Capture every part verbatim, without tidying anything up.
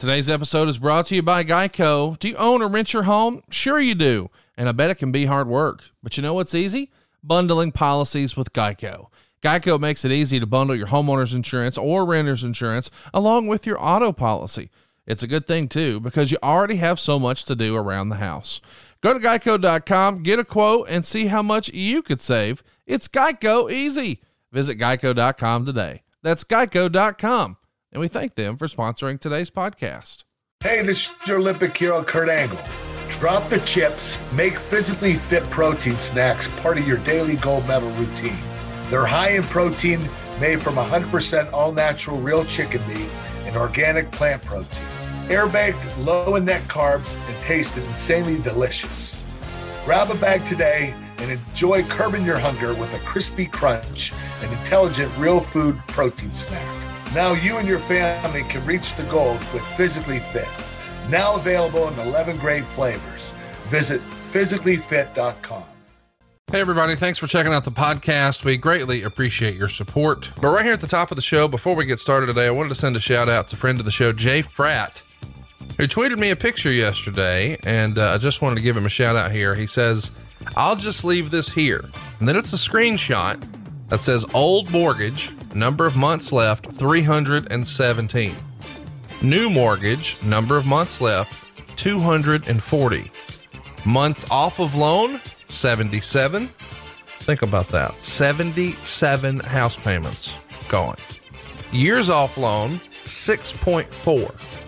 Today's episode is brought to you by Geico. Do you own or rent your home? Sure you do. And I bet it can be hard work. But you know what's easy? Bundling policies with Geico. Geico makes it easy to bundle your homeowner's insurance or renter's insurance along with your auto policy. It's a good thing too, because you already have so much to do around the house. Go to geico dot com, get a quote, and see how much you could save. It's Geico easy. Visit geico dot com today. That's geico dot com. And we thank them for sponsoring today's podcast. Hey, this is your Olympic hero, Kurt Angle. Drop the chips, make physically fit protein snacks part of your daily gold medal routine. They're high in protein, made from one hundred percent all-natural real chicken meat and organic plant protein. Air-baked, low in net carbs, and taste insanely delicious. Grab a bag today and enjoy curbing your hunger with a crispy crunch and intelligent real food protein snack. Now you and your family can reach the goal with Physically Fit. Now available in eleven great flavors. Visit physically fit dot com. Hey everybody, thanks for checking out the podcast. We greatly appreciate your support. But right here at the top of the show, before we get started today, I wanted to send a shout out to friend of the show, Jay Fratt, who tweeted me a picture yesterday, and uh, I just wanted to give him a shout out here. He says, "I'll just leave this here." And then it's a screenshot that says old mortgage, number of months left, three hundred seventeen. New mortgage, number of months left, two hundred forty. Months off of loan, seventy-seven. Think about that. seventy-seven house payments gone. Years off loan, six point four.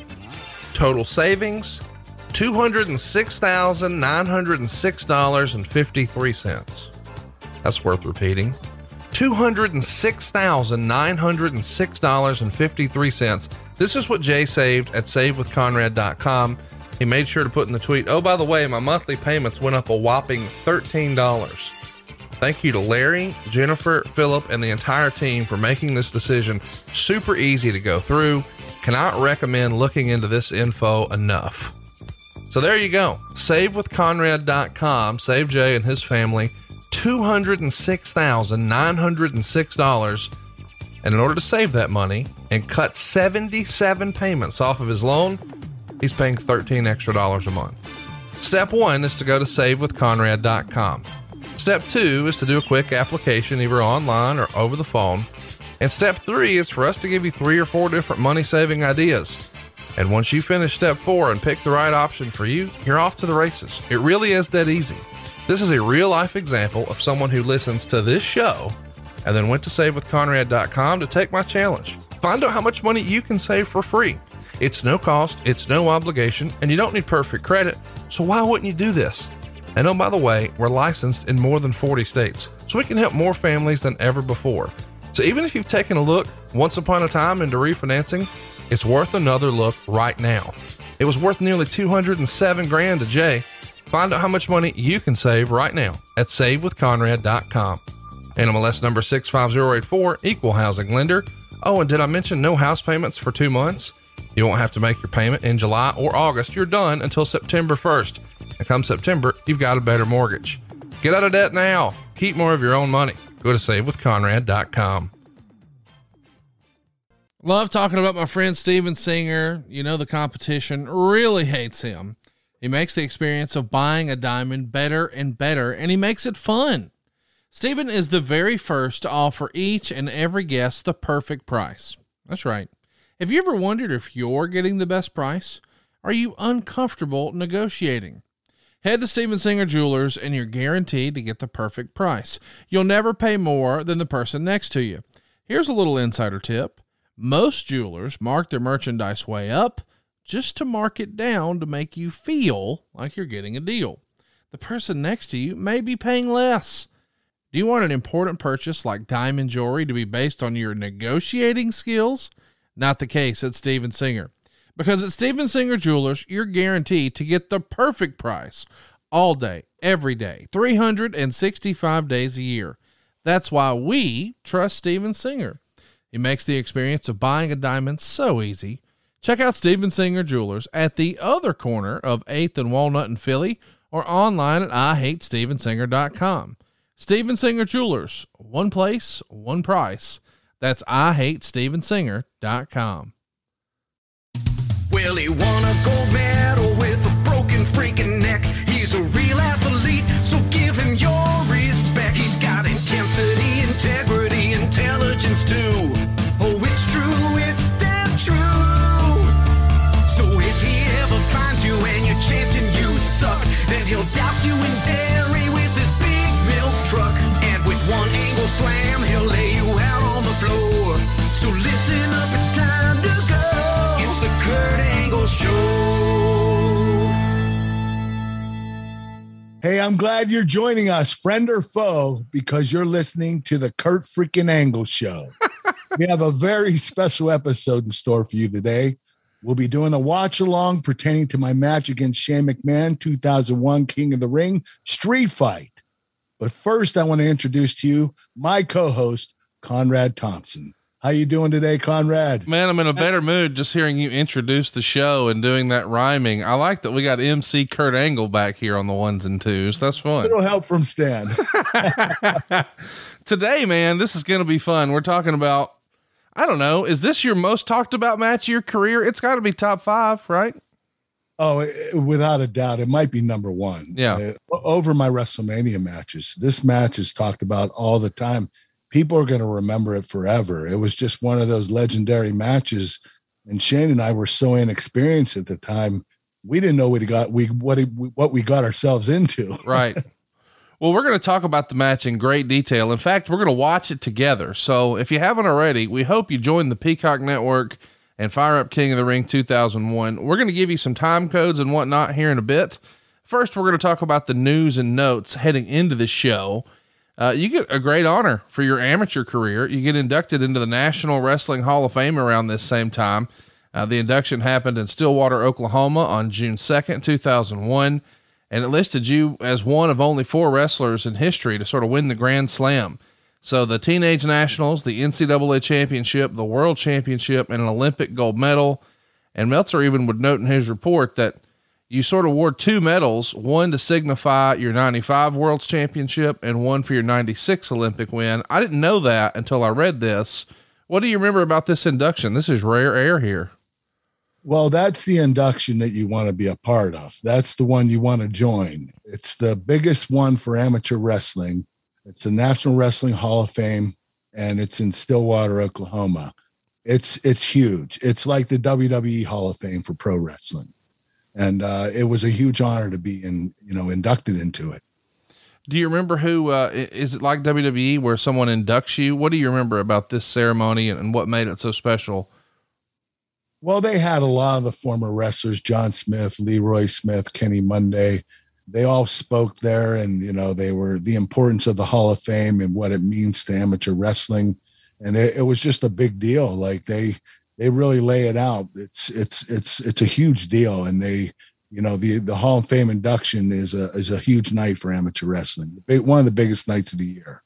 Total savings, two hundred six thousand nine hundred six dollars and fifty-three cents. That's worth repeating. two hundred six thousand nine hundred six dollars and fifty-three cents. This is what Jay saved at save with conrad dot com. He made sure to put in the tweet, "Oh, by the way, my monthly payments went up a whopping thirteen dollars. Thank you to Larry, Jennifer, Philip, and the entire team for making this decision super easy to go through. Cannot recommend looking into this info enough." So there you go. save with conrad dot com. Save Jay and his family two hundred six thousand nine hundred six dollars. And in order to save that money and cut seventy-seven payments off of his loan, he's paying thirteen extra dollars a month. Step one is to go to save with conrad dot com. Step two is to do a quick application either online or over the phone. And step three is for us to give you three or four different money saving ideas. And once you finish step four and pick the right option for you, you're off to the races. It really is that easy. This is a real life example of someone who listens to this show and then went to save with conrad dot com to take my challenge. Find out how much money you can save for free. It's no cost, it's no obligation, and you don't need perfect credit, so why wouldn't you do this? And oh, by the way, we're licensed in more than forty states, so we can help more families than ever before. So even if you've taken a look once upon a time into refinancing, it's worth another look right now. It was worth nearly two hundred seven grand to Jay. Find out how much money you can save right now at save with conrad dot com. N M L S number six five zero eight four, equal housing lender. Oh, and did I mention no house payments for two months? You won't have to make your payment in July or August. You're done until September first. And come September, you've got a better mortgage. Get out of debt now. Keep more of your own money. Go to save with conrad dot com. Love talking about my friend Steven Singer. You know, the competition really hates him. He makes the experience of buying a diamond better and better, and he makes it fun. Steven is the very first to offer each and every guest the perfect price. That's right. Have you ever wondered if you're getting the best price? Are you uncomfortable negotiating? Head to Steven Singer Jewelers and you're guaranteed to get the perfect price. You'll never pay more than the person next to you. Here's a little insider tip. Most jewelers mark their merchandise way up just to mark it down to make you feel like you're getting a deal. The person next to you may be paying less. Do you want an important purchase like diamond jewelry to be based on your negotiating skills? Not the case at Steven Singer. Because at Steven Singer Jewelers, you're guaranteed to get the perfect price all day, every day, three hundred sixty-five days a year. That's why we trust Steven Singer. He makes the experience of buying a diamond so easy. Check out Steven Singer Jewelers at the other corner of eighth and Walnut in Philly or online at I hate steven singer dot com. Steven Singer Jewelers, one place, one price. That's I hate steven singer dot com. When Well, he won a gold medal with a broken freaking neck. He's a real athlete, so give him your respect. He's got intensity, integrity, intelligence too. Oh, it's true, it's damn true. So if he ever finds you and you're chanting you suck, then he'll douse you in dairy with his big milk truck. And with one angle slam, he'll lay you out on the floor. So listen up, it's time to go. It's the Kurt Angle Show. Hey, I'm glad you're joining us, friend or foe, because you're listening to the Kurt freaking Angle Show. We have a very special episode in store for you today. We'll be doing a watch along pertaining to my match against Shane McMahon, two thousand one King of the Ring Street Fight. But first, I want to introduce to you my co-host, Conrad Thompson. How you doing today, Conrad? Man, I'm in a better mood just hearing you introduce the show and doing that rhyming. I like that we got M C Kurt Angle back here on the ones and twos. That's fun. A little help from Stan. Today, man, this is going to be fun. We're talking about, I don't know, is this your most talked about match of your career? It's got to be top five, right? Oh, it, without a doubt, it might be number one. Yeah. Uh, over my WrestleMania matches, this match is talked about all the time. People are going to remember it forever. It was just one of those legendary matches. And Shane and I were so inexperienced at the time. We didn't know what we got, we, what, it, what we got ourselves into. Right. Well, we're going to talk about the match in great detail. In fact, we're going to watch it together. So if you haven't already, we hope you join the Peacock Network and fire up King of the Ring two thousand one. We're going to give you some time codes and whatnot here in a bit. First, we're going to talk about the news and notes heading into the show. Uh, you get a great honor for your amateur career. You get inducted into the National Wrestling Hall of Fame around this same time. Uh, the induction happened in Stillwater, Oklahoma on June second, two thousand one. And it listed you as one of only four wrestlers in history to sort of win the Grand Slam. So the Teenage Nationals, the N C double A Championship, the World Championship, and an Olympic gold medal. And Meltzer even would note in his report that you sort of wore two medals, one to signify your ninety-five World's Championship and one for your ninety-six Olympic win. I didn't know that until I read this. What do you remember about this induction? This is rare air here. Well, that's the induction that you want to be a part of. That's the one you want to join. It's the biggest one for amateur wrestling. It's the National Wrestling Hall of Fame, and it's in Stillwater, Oklahoma. It's, it's huge. It's like the W W E Hall of Fame for pro wrestling. And uh, it was a huge honor to be in, you know, inducted into it. Do you remember who, uh, is it like W W E where someone inducts you? What do you remember about this ceremony and, and what made it so special? Well, they had a lot of the former wrestlers, John Smith, Leroy Smith, Kenny Monday. They all spoke there, and, you know, they were the importance of the Hall of Fame and what it means to amateur wrestling. And it, it was just a big deal. Like they, they really lay it out. It's, it's, it's, it's a huge deal. And they, you know, the, the Hall of Fame induction is a, is a huge night for amateur wrestling. One of the biggest nights of the year.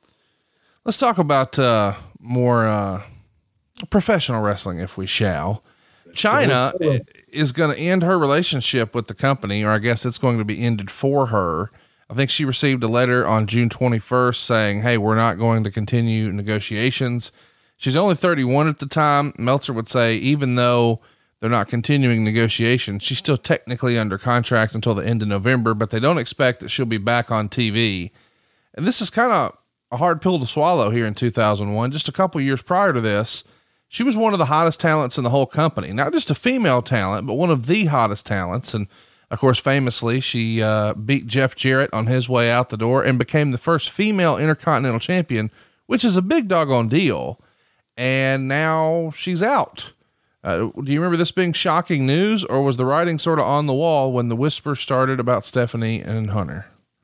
Let's talk about, uh, more, uh, professional wrestling, if we shall. China is going to end her relationship with the company, or I guess it's going to be ended for her. I think she received a letter on June twenty-first saying, hey, we're not going to continue negotiations. She's only thirty-one at the time. Meltzer would say, even though they're not continuing negotiations, she's still technically under contract until the end of November, but they don't expect that she'll be back on T V. And this is kind of a hard pill to swallow here in two thousand one. Just a couple years prior to this, she was one of the hottest talents in the whole company, not just a female talent, but one of the hottest talents. And of course, famously, she uh, beat Jeff Jarrett on his way out the door and became the first female Intercontinental Champion, which is a big doggone deal. And now she's out. Uh, do you remember this being shocking news, or was the writing sort of on the wall when the whisper started about Stephanie and Hunter?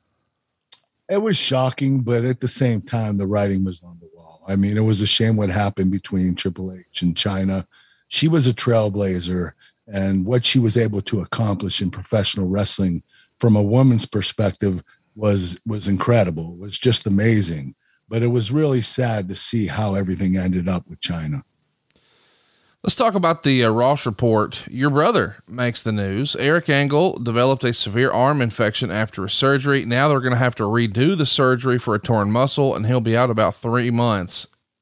It was shocking, but at the same time, the writing was on the wall. I mean, it was a shame what happened between Triple H and China. She was a trailblazer, and what she was able to accomplish in professional wrestling from a woman's perspective was, was incredible. It was just amazing, but it was really sad to see how everything ended up with China. Let's talk about the uh, Ross report. Your brother makes the news. Eric Angle developed a severe arm infection after a surgery. Now they're going to have to redo the surgery for a torn muscle, and he'll be out about three months.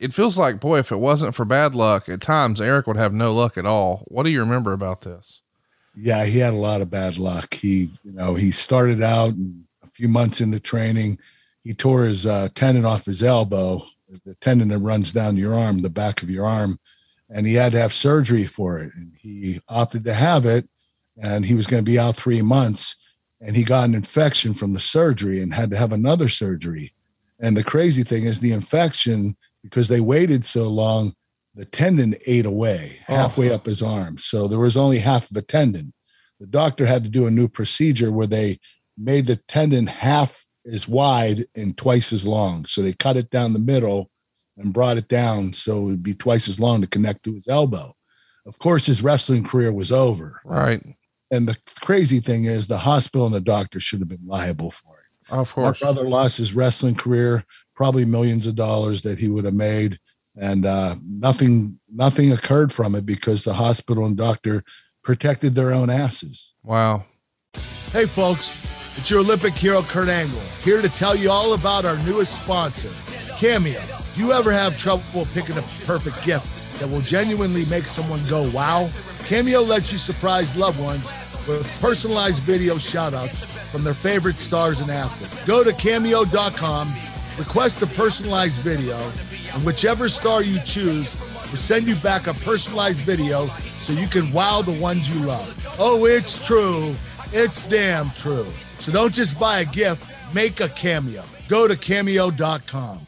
it feels like, boy, if it wasn't for bad luck at times, Eric would have no luck at all. What do you remember about this? Yeah, he had a lot of bad luck. He, you know, he started out and a few months into training, he tore his uh, tendon off his elbow, the tendon that runs down your arm, the back of your arm, and he had to have surgery for it. And he opted to have it, and he was going to be out three months, and he got an infection from the surgery and had to have another surgery. And the crazy thing is the infection, because they waited so long, the tendon ate away halfway oh. up his arm. So there was only half of a tendon. The doctor had to do a new procedure where they made the tendon half as wide and twice as long. So they cut it down the middle and brought it down so it would be twice as long to connect to his elbow. Of course, his wrestling career was over. Right. And the crazy thing is the hospital and the doctor should have been liable for it. Of course. My brother lost his wrestling career, probably millions of dollars that he would have made. And uh, nothing, nothing occurred from it because the hospital and doctor protected their own asses. Wow. Hey, folks, it's your Olympic hero, Kurt Angle, here to tell you all about our newest sponsor, Cameo. Do you ever have trouble picking a perfect gift that will genuinely make someone go, wow? Cameo lets you surprise loved ones with personalized video shout-outs from their favorite stars and athletes. Go to cameo dot com, request a personalized video, and whichever star you choose will send you back a personalized video so you can wow the ones you love. Oh, it's true. It's damn true. So don't just buy a gift, make a cameo. Go to cameo dot com.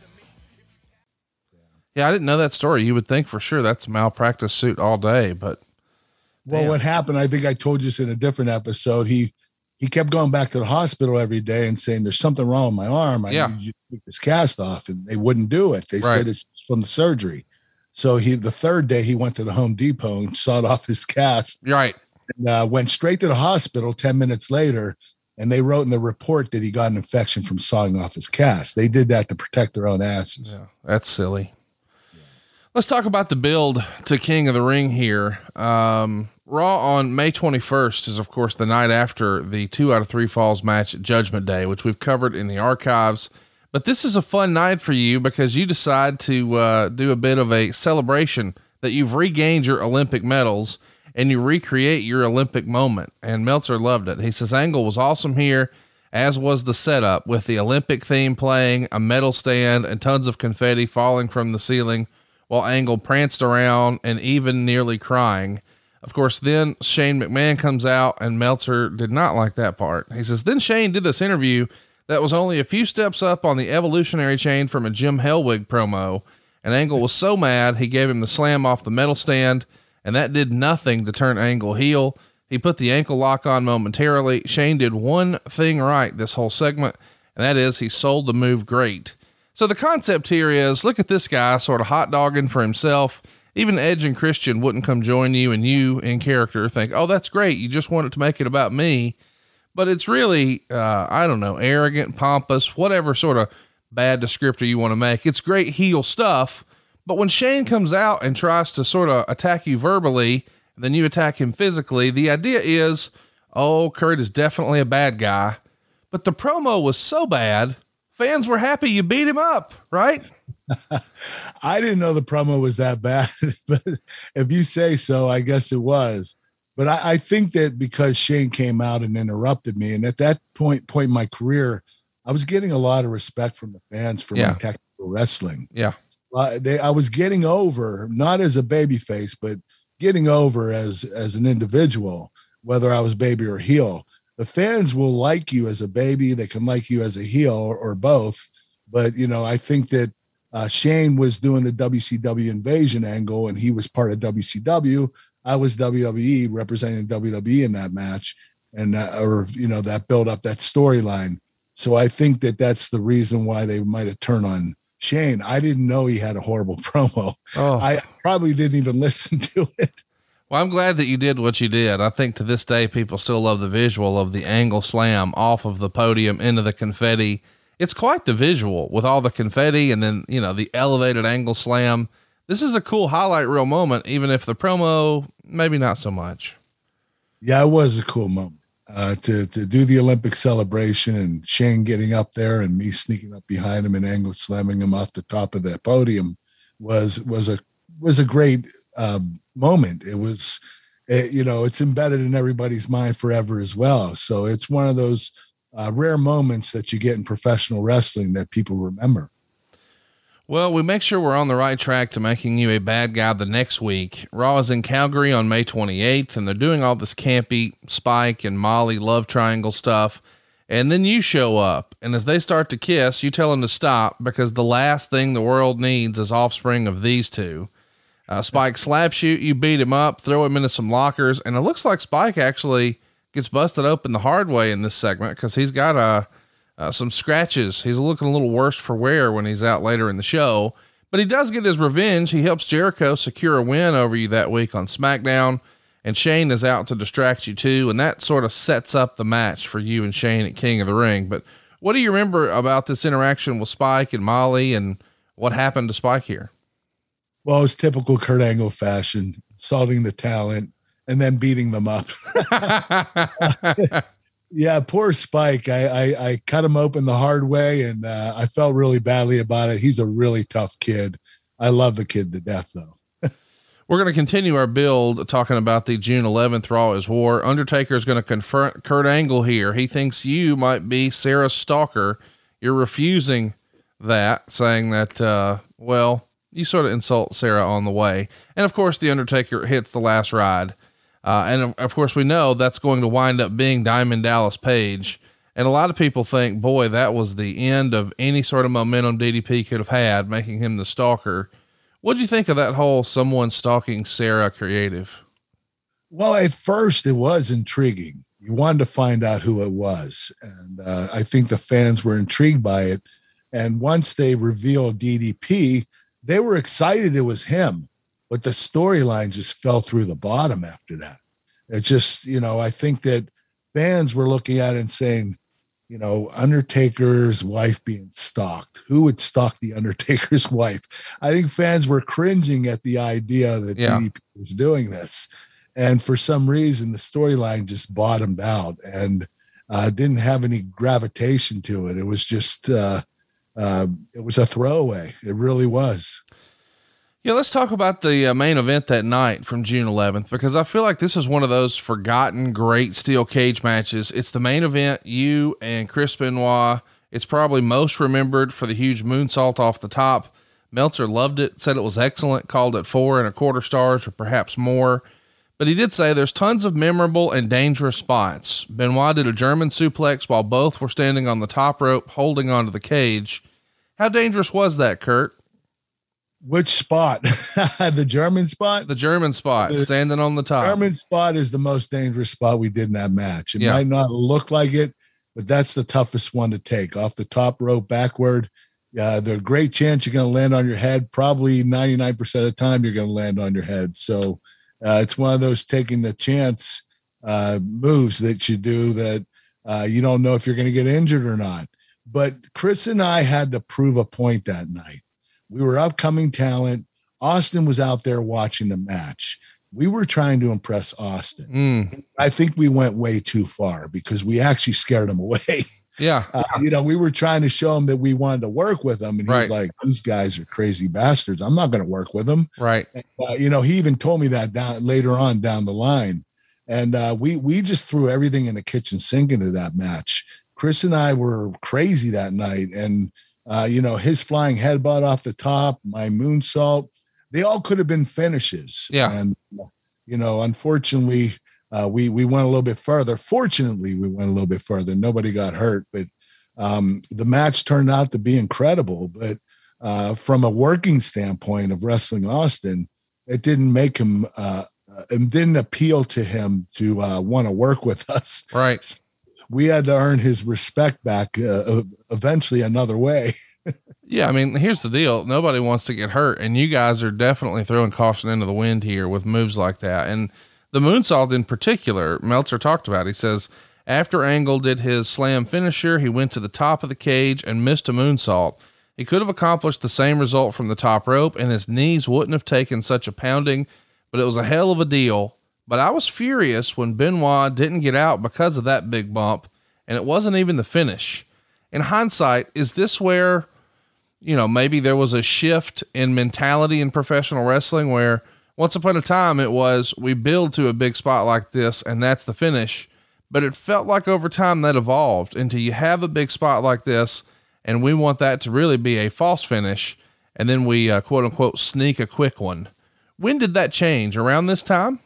Yeah, I didn't know that story. You would think for sure that's malpractice suit all day, but. Well, damn. What happened, I think I told you this in a different episode. He he kept going back to the hospital every day and saying, there's something wrong with my arm. I yeah. need you to take this cast off. And they wouldn't do it. They right. said it's from the surgery. So he, the third day he went to the Home Depot and sawed off his cast. Right. And uh, went straight to the hospital ten minutes later. And they wrote in the report that he got an infection from sawing off his cast. They did that to protect their own asses. Yeah, that's silly. Yeah. Let's talk about the build to King of the Ring here. Um, Raw on May twenty-first is, of course, the night after the two out of three falls match at Judgment Day, which we've covered in the archives. But this is a fun night for you because you decide to uh, do a bit of a celebration that you've regained your Olympic medals and you recreate your Olympic moment. And Meltzer loved it. He says Angle was awesome here, as was the setup with the Olympic theme playing, a medal stand, and tons of confetti falling from the ceiling while Angle pranced around and even nearly crying. Of course, then Shane McMahon comes out and Meltzer did not like that part. He says, then Shane did this interview that was only a few steps up on the evolutionary chain from a Jim Hellwig promo. And Angle was so mad, he gave him the slam off the medal stand, and that did nothing to turn Angle heel. He put the ankle lock on momentarily. Shane did one thing right this whole segment, and that is he sold the move great. So the concept here is, look at this guy sort of hot dogging for himself. Even Edge and Christian wouldn't come join you, and you in character think, oh, that's great. You just wanted to make it about me. But it's really, uh, I don't know, arrogant, pompous, whatever sort of bad descriptor you want to make. It's great heel stuff. But when Shane comes out and tries to sort of attack you verbally, and then you attack him physically, the idea is, oh, Kurt is definitely a bad guy. But the promo was so bad, fans were happy you beat him up, right? I didn't know the promo was that bad, but if you say so, I guess it was. But I, I think that because Shane came out and interrupted me, and at that point, point in my career, I was getting a lot of respect from the fans for yeah. my technical wrestling. Yeah. Uh, they, I was getting over, not as a baby face, but getting over as, as an individual, whether I was baby or heel. The fans will like you as a baby. They can like you as a heel or, or both. But, you know, I think that uh, Shane was doing the W C W invasion angle and he was part of W C W. I was W W E representing W W E in that match and, uh, or, you know, that build up that storyline. So I think that that's the reason why they might've turned on Shane. I didn't know he had a horrible promo. Oh. I probably didn't even listen to it. Well, I'm glad that you did what you did. I think to this day, people still love the visual of the angle slam off of the podium into the confetti. It's quite the visual with all the confetti and then, you know, the elevated angle slam. This is a cool highlight reel moment, even if the promo, maybe not so much. Yeah, it was a cool moment. Uh, to, to do the Olympic celebration and Shane getting up there and me sneaking up behind him and angle slamming him off the top of that podium. was, was a, was a great um, moment. It was, it, you know, it's embedded in everybody's mind forever as well. So it's one of those uh, rare moments that you get in professional wrestling that people remember. Well, we make sure we're on the right track to making you a bad guy the next week. Raw is in Calgary on May twenty-eighth, and they're doing all this campy Spike and Molly love triangle stuff. And then you show up, and as they start to kiss, you tell them to stop because the last thing the world needs is offspring of these two. Uh, Spike slaps you, you beat him up, throw him into some lockers. And it looks like Spike actually gets busted open the hard way in this segment, cause he's got a, Uh, some scratches. He's looking a little worse for wear when he's out later in the show, but he does get his revenge. He helps Jericho secure a win over you that week on SmackDown, and Shane is out to distract you too. And that sort of sets up the match for you and Shane at King of the Ring. But what do you remember about this interaction with Spike and Molly and what happened to Spike here? Well, it's typical Kurt Angle fashion, insulting the talent and then beating them up. Yeah, poor Spike. I, I, I cut him open the hard way, and uh, I felt really badly about it. He's a really tough kid. I love the kid to death, though. We're going to continue our build talking about the June eleventh Raw is War. Undertaker is going to confront Kurt Angle here. He thinks you might be Sarah's stalker. You're refusing that, saying that, uh, well, you sort of insult Sarah on the way. And of course, the Undertaker hits the last ride. Uh, and of course we know that's going to wind up being Diamond Dallas Page. And a lot of people think, boy, that was the end of any sort of momentum D D P could have had, making him the stalker. What'd you think of that whole someone stalking Sarah creative? Well, at first it was intriguing. You wanted to find out who it was. And uh, I think the fans were intrigued by it. And once they revealed D D P, they were excited it was him. But the storyline just fell through the bottom after that. It just, you know, I think that fans were looking at it and saying, you know, Undertaker's wife being stalked. Who would stalk the Undertaker's wife? I think fans were cringing at the idea that yeah. D D P was doing this. And for some reason, the storyline just bottomed out and uh, didn't have any gravitation to it. It was just, uh, uh, it was a throwaway. It really was. Yeah, let's talk about the uh, main event that night from June eleventh, because I feel like this is one of those forgotten great steel cage matches. It's the main event, you and Chris Benoit. It's probably most remembered for the huge moonsault off the top. Meltzer loved it, said it was excellent, called it four and a quarter stars or perhaps more. But he did say there's tons of memorable and dangerous spots. Benoit did a German suplex while both were standing on the top rope, holding onto the cage. How dangerous was that, Kurt? Which spot? The German spot? The German spot, the standing on the top. German spot is the most dangerous spot we did in that match. It yeah. might not look like it, but that's the toughest one to take. Off the top rope backward, uh, there's a great chance you're going to land on your head. Probably ninety-nine percent of the time you're going to land on your head. So uh, it's one of those taking the chance uh, moves that you do that uh, you don't know if you're going to get injured or not. But Chris and I had to prove a point that night. We were upcoming talent. Austin was out there watching the match. We were trying to impress Austin. Mm. I think we went way too far because we actually scared him away. Yeah. Uh, you know, we were trying to show him that we wanted to work with him. And he right. was like, these guys are crazy bastards. I'm not going to work with them. Right. And, uh, you know, he even told me that down later on down the line. And uh, we, we just threw everything in the kitchen sink into that match. Chris and I were crazy that night. And, Uh, you know, his flying headbutt off the top, my moonsault, they all could have been finishes. Yeah. And, you know, unfortunately, uh, we, we went a little bit further. Fortunately, we went a little bit further. Nobody got hurt, but um, the match turned out to be incredible. But uh, from a working standpoint of wrestling Austin, it didn't make him, uh, it didn't appeal to him to uh, want to work with us. Right. We had to earn his respect back uh, eventually another way. Yeah. I mean, here's the deal. Nobody wants to get hurt, and you guys are definitely throwing caution into the wind here with moves like that. And the moonsault in particular, Meltzer talked about, he says, after Angle did his slam finisher, he went to the top of the cage and missed a moonsault. He could have accomplished the same result from the top rope, and his knees wouldn't have taken such a pounding, but it was a hell of a deal. But I was furious when Benoit didn't get out because of that big bump, and it wasn't even the finish. In hindsight, is this where, you know, maybe there was a shift in mentality in professional wrestling where once upon a time it was, we build to a big spot like this and that's the finish. But it felt like over time that evolved into you have a big spot like this and we want that to really be a false finish. And then we uh, quote unquote sneak a quick one. When did that change? Around this time?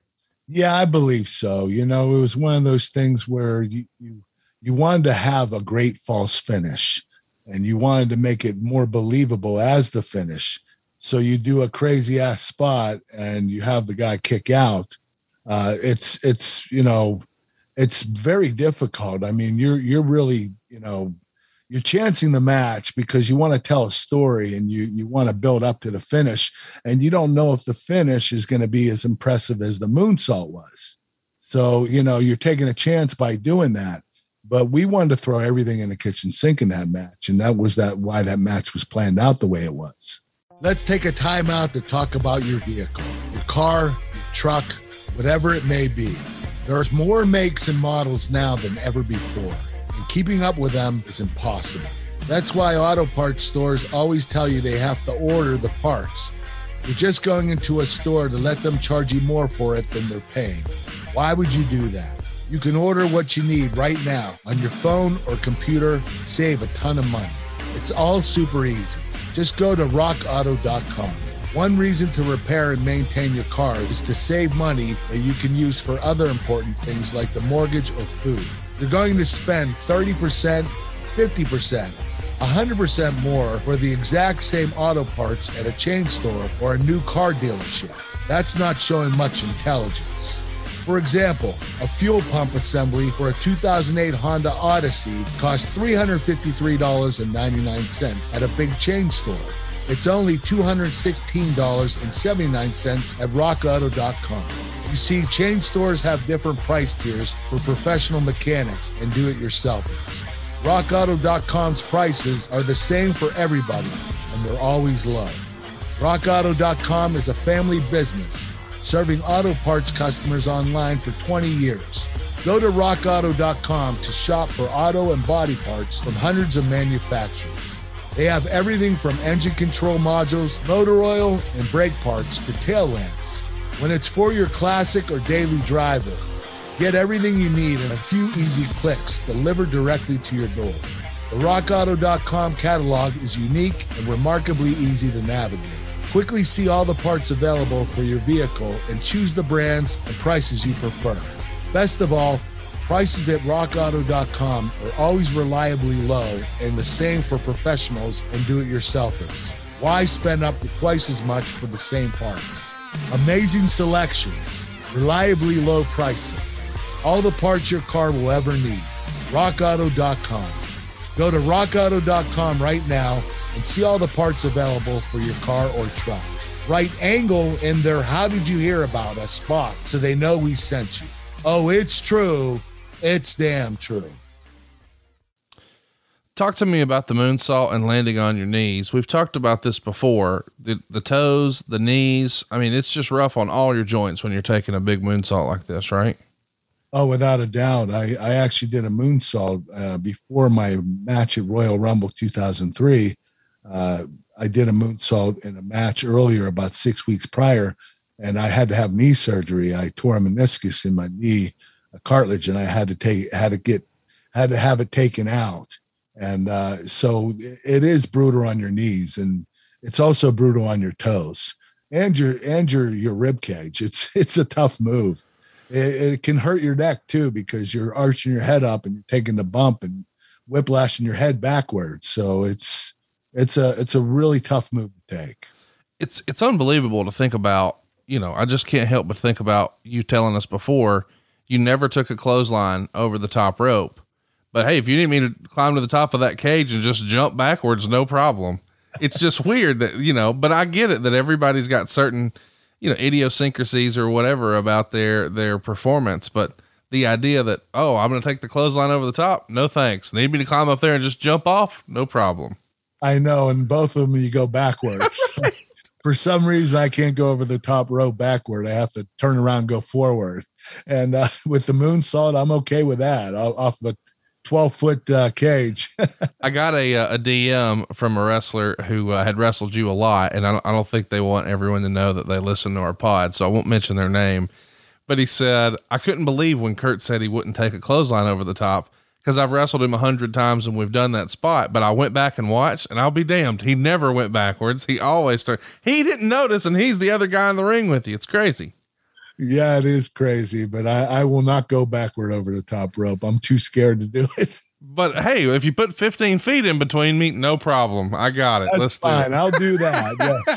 Yeah, I believe so. You know, it was one of those things where you, you, you wanted to have a great false finish and you wanted to make it more believable as the finish. So you do a crazy ass spot and you have the guy kick out. Uh, it's, it's, you know, it's very difficult. I mean, you're, you're really, you know, you're chancing the match because you want to tell a story and you, you want to build up to the finish and you don't know if the finish is going to be as impressive as the moonsault was. So, you know, you're taking a chance by doing that, but we wanted to throw everything in the kitchen sink in that match. And that was that why that match was planned out the way it was. Let's take a time out to talk about your vehicle, your car, your truck, whatever it may be. There's more makes and models now than ever before, and keeping up with them is impossible. That's why auto parts stores always tell you they have to order the parts. You're just going into a store to let them charge you more for it than they're paying. Why would you do that? You can order what you need right now on your phone or computer and save a ton of money. It's all super easy. Just go to rock auto dot com. One reason to repair and maintain your car is to save money that you can use for other important things like the mortgage or food. You're going to spend thirty percent, fifty percent, one hundred percent more for the exact same auto parts at a chain store or a new car dealership. That's not showing much intelligence. For example, a fuel pump assembly for a two thousand eight Honda Odyssey costs three hundred fifty-three dollars and ninety-nine cents at a big chain store. It's only two hundred sixteen dollars and seventy-nine cents at rock auto dot com. You see, chain stores have different price tiers for professional mechanics and do-it-yourselfers. rock auto dot com's prices are the same for everybody, and they're always low. rock auto dot com is a family business serving auto parts customers online for twenty years. Go to rock auto dot com to shop for auto and body parts from hundreds of manufacturers. They have everything from engine control modules, motor oil, and brake parts to tail lamps. When it's for your classic or daily driver, get everything you need in a few easy clicks delivered directly to your door. The rock auto dot com catalog is unique and remarkably easy to navigate. Quickly see all the parts available for your vehicle and choose the brands and prices you prefer. Best of all, prices at rock auto dot com are always reliably low and the same for professionals and do-it-yourselfers. Why spend up to twice as much for the same parts? Amazing selection, reliably low prices, all the parts your car will ever need. rock auto dot com. Go to rock auto dot com right now and see all the parts available for your car or truck. Write Angle in their "How did you hear about us" spot so they know we sent you. Oh, it's true. It's damn true. Talk to me about the moonsault and landing on your knees. We've talked about this before. The, the toes, the knees. I mean, it's just rough on all your joints when you're taking a big moonsault like this, right? Oh, without a doubt. I, I actually did a moonsault uh, before my match at Royal Rumble two thousand three. Uh, I did a moonsault in a match earlier, about six weeks prior, and I had to have knee surgery. I tore a meniscus in my knee, a cartilage, and I had to take, had to get, had to have it taken out. And uh, so it is brutal on your knees, and it's also brutal on your toes and your and your your rib cage. It's it's a tough move. It, it can hurt your neck too because you're arching your head up and you're taking the bump and whiplashing your head backwards. So it's it's a it's a really tough move to take. It's it's unbelievable to think about. You know, I just can't help but think about you telling us before you never took a clothesline over the top rope. But hey, if you need me to climb to the top of that cage and just jump backwards, no problem. It's just weird that, you know, but I get it that everybody's got certain, you know, idiosyncrasies or whatever about their, their performance. But the idea that, oh, I'm going to take the clothesline over the top. No, thanks. Need me to climb up there and just jump off? No problem. I know. And both of them, you go backwards. For some reason, I can't go over the top rope backward. I have to turn around and go forward. And uh, with the moonsault, I'm okay with that. I'll, off the twelve foot uh, cage. I got a, a D M from a wrestler who uh, had wrestled you a lot. And I don't, I don't think they want everyone to know that they listen to our pod, so I won't mention their name, but he said, I couldn't believe when Kurt said he wouldn't take a clothesline over the top, because I've wrestled him a hundred times and we've done that spot, but I went back and watched, and I'll be damned, he never went backwards. He always started. He didn't notice, and he's the other guy in the ring with you. It's crazy. Yeah, it is crazy, but I, I will not go backward over the top rope. I'm too scared to do it. But hey, if you put fifteen feet in between me, no problem. I got it. That's Let's fine. do it. I'll do that. Yes.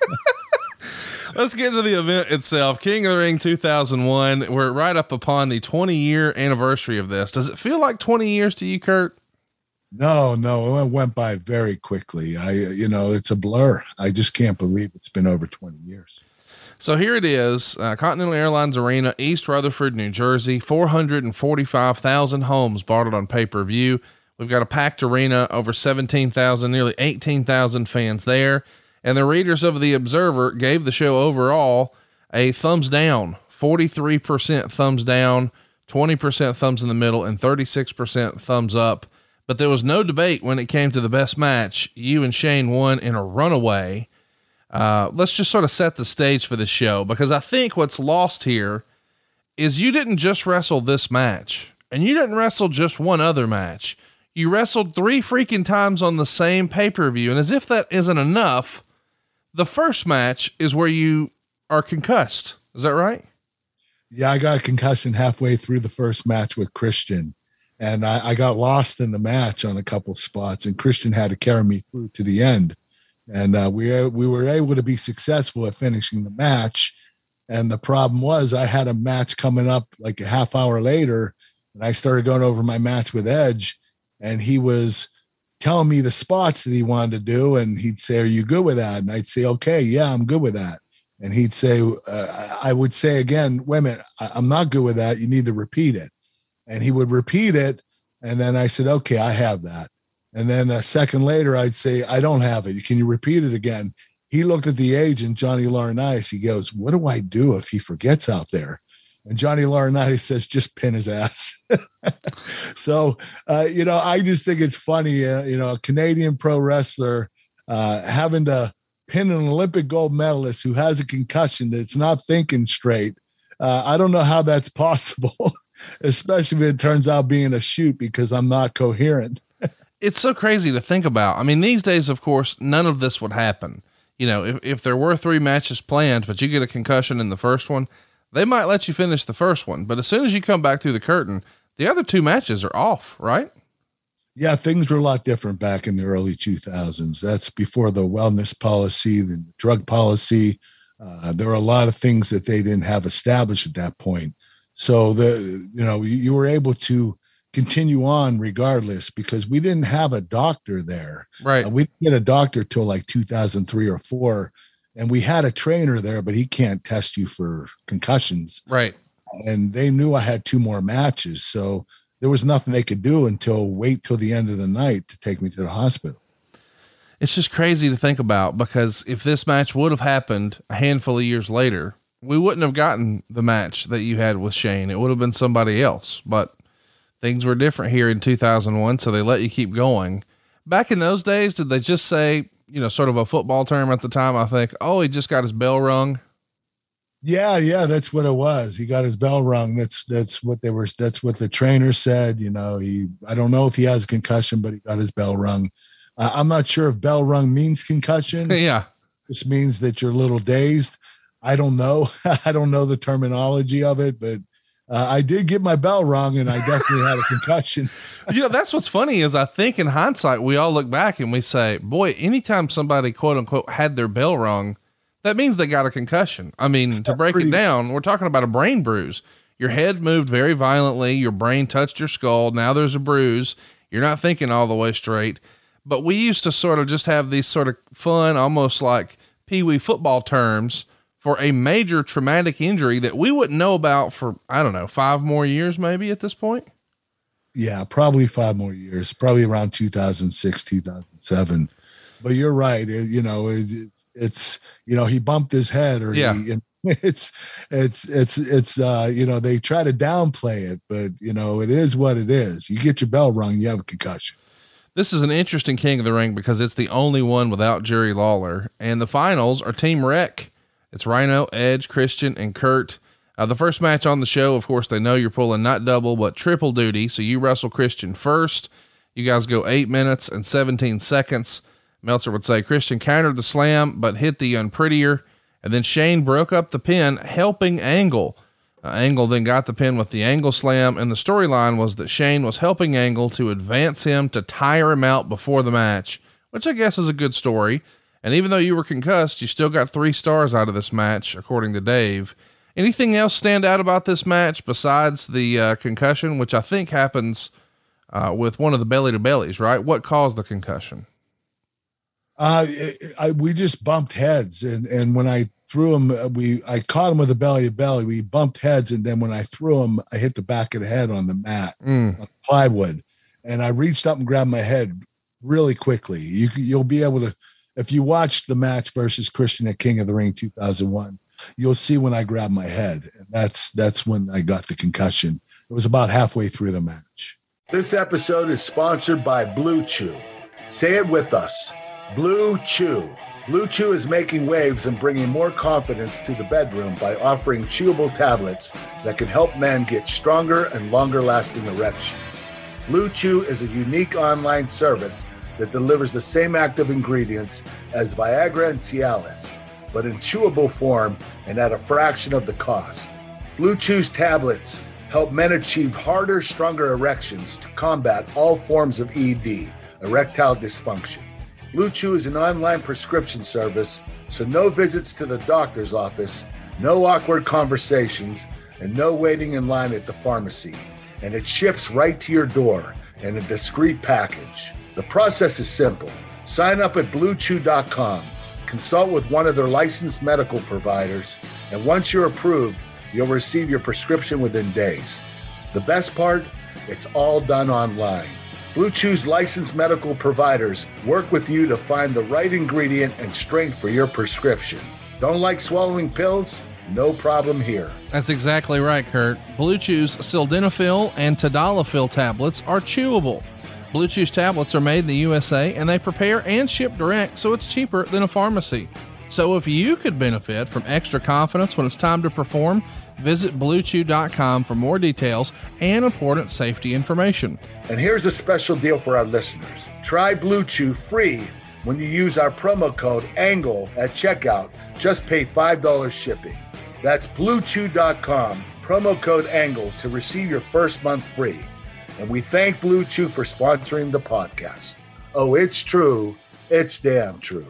Let's get to the event itself. King of the Ring two thousand one. We're right up upon the twenty year anniversary of this. Does it feel like twenty years to you, Kurt? No, no, it went by very quickly. I, you know, it's a blur. I just can't believe it's been over twenty years. So here it is, uh, Continental Airlines Arena, East Rutherford, New Jersey, four hundred forty-five thousand homes bought it on pay-per-view. We've got a packed arena, over seventeen thousand, nearly eighteen thousand fans there. And the readers of the Observer gave the show overall a thumbs down, forty-three percent thumbs down, twenty percent thumbs in the middle, and thirty-six percent thumbs up. But there was no debate when it came to the best match. You and Shane won in a runaway. Uh, let's just sort of set the stage for this show, because I think what's lost here is you didn't just wrestle this match, and you didn't wrestle just one other match. You wrestled three freaking times on the same pay-per-view. And as if that isn't enough, the first match is where you are concussed. Is that right? Yeah, I got a concussion halfway through the first match with Christian, and I, I got lost in the match on a couple spots, and Christian had to carry me through to the end. And uh, we, we were able to be successful at finishing the match. And the problem was I had a match coming up like a half hour later, and I started going over my match with Edge, and he was telling me the spots that he wanted to do. And he'd say, are you good with that? And I'd say, okay, yeah, I'm good with that. And he'd say, uh, I would say again, wait a minute, I, I'm not good with that. You need to repeat it. And he would repeat it. And then I said, okay, I have that. And then a second later, I'd say, I don't have it. Can you repeat it again? He looked at the agent, Johnny Laurinaitis. He goes, what do I do if he forgets out there? And Johnny Laurinaitis says, just pin his ass. So, uh, you know, I just think it's funny, uh, you know, a Canadian pro wrestler uh, having to pin an Olympic gold medalist who has a concussion that's not thinking straight. Uh, I don't know how that's possible, especially if it turns out being a shoot because I'm not coherent. It's so crazy to think about. I mean, these days, of course, none of this would happen. You know, if, if there were three matches planned, but you get a concussion in the first one, they might let you finish the first one. But as soon as you come back through the curtain, the other two matches are off, right? Yeah, things were a lot different back in the early two thousands. That's before the wellness policy, the drug policy. Uh, there were a lot of things that they didn't have established at that point. So the, you know, you, you were able to continue on regardless because we didn't have a doctor there. Right. Uh, we didn't get a doctor till like two thousand three or four. And we had a trainer there, but he can't test you for concussions. Right. And they knew I had two more matches. So there was nothing they could do until wait till the end of the night to take me to the hospital. It's just crazy to think about, because if this match would have happened a handful of years later, we wouldn't have gotten the match that you had with Shane. It would have been somebody else, but things were different here in two thousand one. So they let you keep going. Back in those days, did they just say, you know, sort of a football term at the time, I think, oh, he just got his bell rung? Yeah, yeah, that's what it was. He got his bell rung. That's that's what they were. That's what the trainer said. You know, he. I don't know if he has a concussion, but he got his bell rung. Uh, I'm not sure if bell rung means concussion. Yeah, this means that you're a little dazed. I don't know. I don't know the terminology of it, but uh, I did get my bell rung, and I definitely had a concussion. You know, that's what's funny is I think in hindsight we all look back and we say, "Boy, anytime somebody quote unquote had their bell rung, that means they got a concussion." I mean, to break it down, we're talking about a brain bruise. Your head moved very violently. Your brain touched your skull. Now there's a bruise. You're not thinking all the way straight. But we used to sort of just have these sort of fun, almost like pee-wee football terms for a major traumatic injury that we wouldn't know about for, I don't know, five more years, maybe at this point. Yeah, probably five more years, probably around two thousand six, two thousand seven. But you're right. It, you know, it, it's, you know, he bumped his head or yeah. he It's, it's, it's, it's, uh, you know, they try to downplay it, but you know, it is what it is. You get your bell rung, you have a concussion. This is an interesting King of the Ring because it's the only one without Jerry Lawler, and the finals are Team Wreck. It's Rhino, Edge, Christian, and Kurt. Uh, the first match on the show, of course, they know you're pulling not double, but triple duty. So you wrestle Christian first. You guys go eight minutes and seventeen seconds. Meltzer would say Christian countered the slam, but hit the unprettier. And then Shane broke up the pin, helping Angle. Uh, Angle then got the pin with the Angle slam. And the storyline was that Shane was helping Angle to advance him to tire him out before the match, which I guess is a good story. And even though you were concussed, you still got three stars out of this match, according to Dave. Anything else stand out about this match besides the uh, concussion, which I think happens uh, with one of the belly to bellies, right? What caused the concussion? Uh, I, we just bumped heads, and, and when I threw him, we, I caught him with a belly to belly. We bumped heads. And then when I threw him, I hit the back of the head on the mat, mm. on plywood. And I reached up and grabbed my head really quickly. You you'll be able to, if you watch the match versus Christian at King of the Ring two thousand one, you'll see when I grabbed my head. And that's, that's when I got the concussion. It was about halfway through the match. This episode is sponsored by Blue Chew. Say it with us. Blue Chew. Blue Chew is making waves and bringing more confidence to the bedroom by offering chewable tablets that can help men get stronger and longer lasting erections. Blue Chew is a unique online service that delivers the same active ingredients as Viagra and Cialis, but in chewable form and at a fraction of the cost. Blue Chew's tablets help men achieve harder, stronger erections to combat all forms of E D, erectile dysfunction. Blue Chew is an online prescription service, so no visits to the doctor's office, no awkward conversations, and no waiting in line at the pharmacy. And it ships right to your door in a discreet package. The process is simple. Sign up at blue chew dot com, consult with one of their licensed medical providers, and once you're approved, you'll receive your prescription within days. The best part? It's all done online. Blue Chew's licensed medical providers work with you to find the right ingredient and strength for your prescription. Don't like swallowing pills? No problem here. That's exactly right, Kurt. Blue Chew's sildenafil and tadalafil tablets are chewable. Blue Chew's tablets are made in the U S A, and they prepare and ship direct, so it's cheaper than a pharmacy. So if you could benefit from extra confidence when it's time to perform, visit blue chew dot com for more details and important safety information. And here's a special deal for our listeners. Try Blue Chew free when you use our promo code ANGLE at checkout. Just pay five dollars shipping. That's blue chew dot com, promo code ANGLE to receive your first month free. And we thank Blue Chew for sponsoring the podcast. Oh, it's true. It's damn true.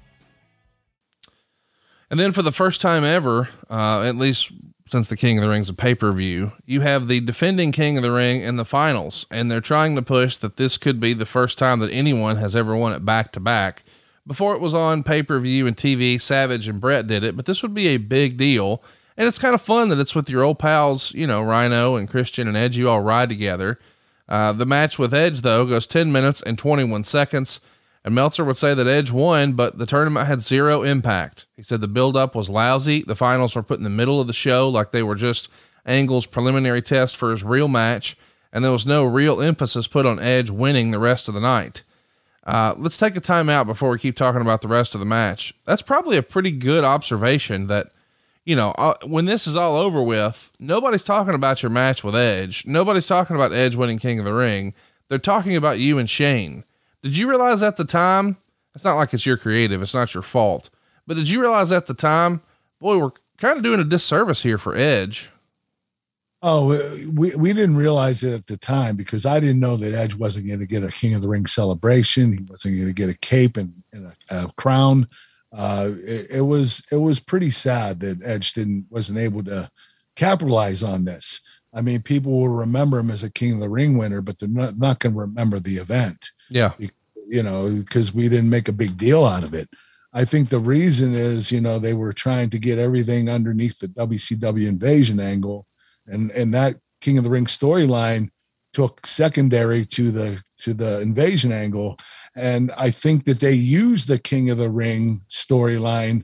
And then for the first time ever, uh, at least since the King of the Ring's a pay-per-view, you have the defending King of the Ring in the finals, and they're trying to push that this could be the first time that anyone has ever won it back to back. Before it was on pay-per-view and T V, Savage and Brett did it, but this would be a big deal. And it's kind of fun that it's with your old pals, you know, Rhino and Christian and Edge, you all ride together. Uh, the match with Edge though goes ten minutes and twenty-one seconds. And Meltzer would say that Edge won, but the tournament had zero impact. He said the build-up was lousy. The finals were put in the middle of the show like they were just Angle's preliminary test for his real match, and there was no real emphasis put on Edge winning the rest of the night. Uh, let's take a time out before we keep talking about the rest of the match. That's probably a pretty good observation that, you know, uh, when this is all over with, nobody's talking about your match with Edge. Nobody's talking about Edge winning King of the Ring. They're talking about you and Shane. Did you realize at the time, it's not like it's your creative, it's not your fault, but did you realize at the time, boy, we're kind of doing a disservice here for Edge? Oh, we, we didn't realize it at the time because I didn't know that Edge wasn't going to get a King of the Ring celebration. He wasn't going to get a cape and, and a, a crown. Uh, it, it was, it was pretty sad that Edge didn't, wasn't able to capitalize on this. I mean, people will remember him as a King of the Ring winner, but they're not, not going to remember the event. Yeah. You know, because we didn't make a big deal out of it. I think the reason is, you know, they were trying to get everything underneath the W C W invasion angle, and, and that King of the Ring storyline took secondary to the, to the invasion angle. And I think that they used the King of the Ring storyline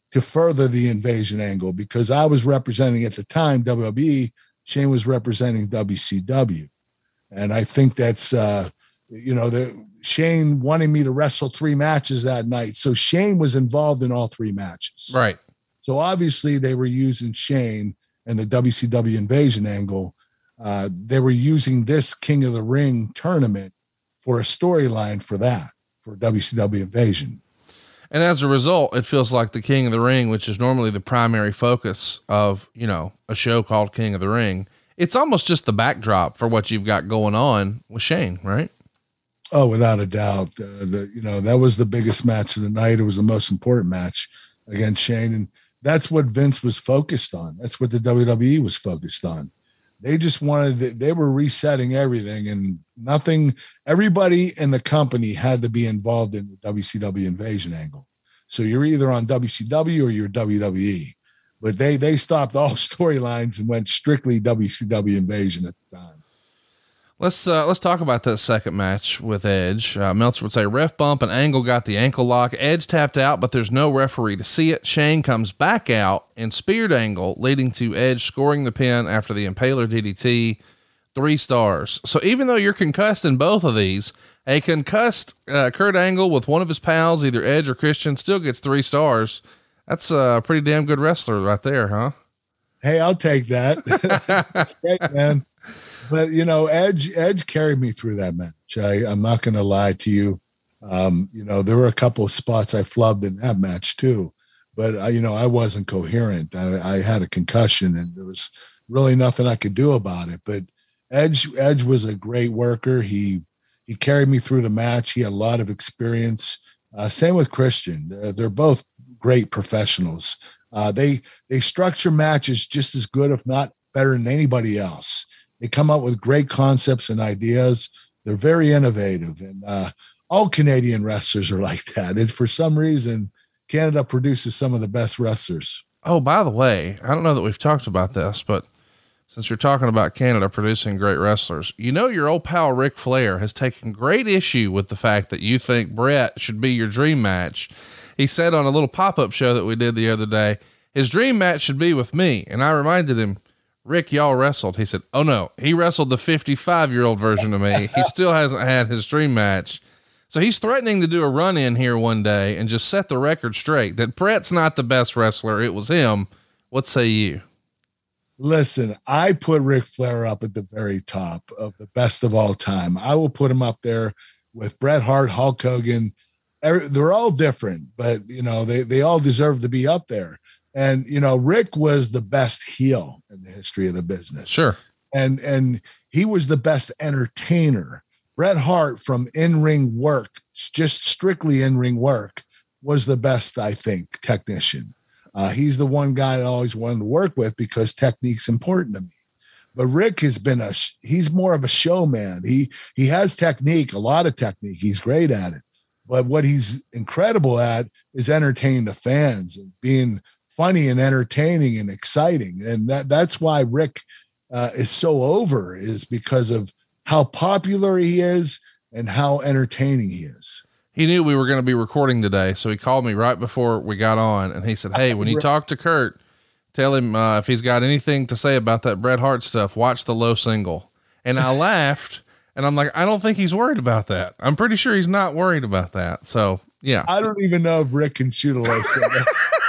to further the invasion angle, because I was representing at the time W W E, Shane was representing W C W. And I think that's, uh, you know, the Shane wanted me to wrestle three matches that night. So Shane was involved in all three matches. Right. So obviously they were using Shane and the W C W invasion angle. Uh, they were using this King of the Ring tournament for a storyline for that, for W C W invasion. And as a result, it feels like the King of the Ring, which is normally the primary focus of, you know, a show called King of the Ring, it's almost just the backdrop for what you've got going on with Shane, right? Oh, without a doubt. Uh, the, you know, that was the biggest match of the night. It was the most important match against Shane. And that's what Vince was focused on. That's what the W W E was focused on. They just wanted, they were resetting everything, and nothing, everybody in the company had to be involved in the W C W invasion angle. So you're either on W C W or you're W W E, but they, they stopped all storylines and went strictly W C W invasion at the time. Let's, uh, let's talk about that second match with Edge. Uh, Meltzer would say ref bump and Angle got the ankle lock. Edge tapped out, but there's no referee to see it. Shane comes back out and speared Angle, leading to Edge scoring the pin after the Impaler D D T. Three stars. So even though you're concussed in both of these, a concussed uh, Kurt Angle with one of his pals, either Edge or Christian, still gets three stars. That's a pretty damn good wrestler right there, huh? Hey, I'll take that. That's great, man. But you know, Edge, Edge carried me through that match. I, I'm not going to lie to you. Um, you know, there were a couple of spots I flubbed in that match too, but I, you know, I wasn't coherent. I, I had a concussion and there was really nothing I could do about it, but Edge, Edge was a great worker. He, he carried me through the match. He had a lot of experience. Uh, same with Christian. They're, they're both great professionals. Uh, they, they structure matches just as good, if not better than anybody else. They come up with great concepts and ideas. They're very innovative, and uh, all Canadian wrestlers are like that. And for some reason, Canada produces some of the best wrestlers. Oh, by the way, I don't know that we've talked about this, but since you're talking about Canada producing great wrestlers, you know, your old pal Ric Flair has taken great issue with the fact that you think Brett should be your dream match. He said on a little pop-up show that we did the other day, his dream match should be with me. And I reminded him, Rick, y'all wrestled. He said, oh no, he wrestled the fifty-five year old version of me. He still hasn't had his dream match. So he's threatening to do a run in here one day and just set the record straight that Brett's not the best wrestler. It was him. What say you? Listen, I put Ric Flair up at the very top of the best of all time. I will put him up there with Bret Hart, Hulk Hogan. They're all different, but you know, they, they all deserve to be up there. And, you know, Rick was the best heel in the history of the business. Sure. And, and he was the best entertainer. Bret Hart, from in-ring work, just strictly in-ring work, was the best, I think, technician. Uh, he's the one guy I always wanted to work with because technique's important to me. But Rick has been a, he's more of a showman. He, he has technique, a lot of technique. He's great at it. But what he's incredible at is entertaining the fans and being funny and entertaining and exciting. And that, that's why Rick uh, is so over, is because of how popular he is and how entertaining he is. He knew we were going to be recording today. So he called me right before we got on and he said, hey, when you talk to Kurt, tell him uh, if he's got anything to say about that Bret Hart stuff, watch the low single. And I laughed and I'm like, I don't think he's worried about that. I'm pretty sure he's not worried about that. So yeah. I don't even know if Rick can shoot a low single.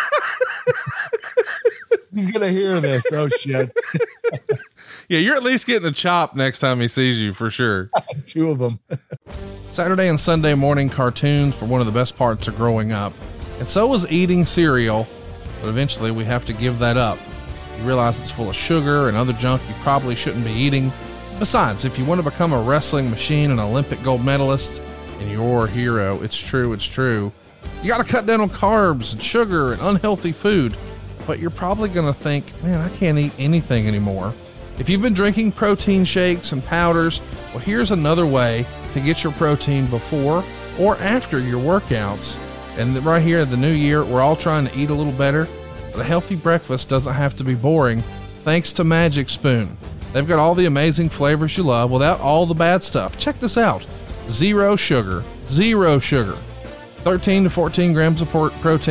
He's going to hear this. Oh shit. Yeah. You're at least getting a chop next time he sees you for sure. Two of them. Saturday and Sunday morning cartoons were one of the best parts of growing up. And so was eating cereal, but eventually we have to give that up. You realize it's full of sugar and other junk you probably shouldn't be eating. Besides, if you want to become a wrestling machine and Olympic gold medalist and your hero, it's true, it's true. You got to cut down on carbs and sugar and unhealthy food, but you're probably going to think, man, I can't eat anything anymore. If you've been drinking protein shakes and powders, well, here's another way to get your protein before or after your workouts. And right here in the new year, we're all trying to eat a little better, but a healthy breakfast doesn't have to be boring. Thanks to Magic Spoon. They've got all the amazing flavors you love without all the bad stuff. Check this out. Zero sugar, zero sugar, thirteen to fourteen grams of protein,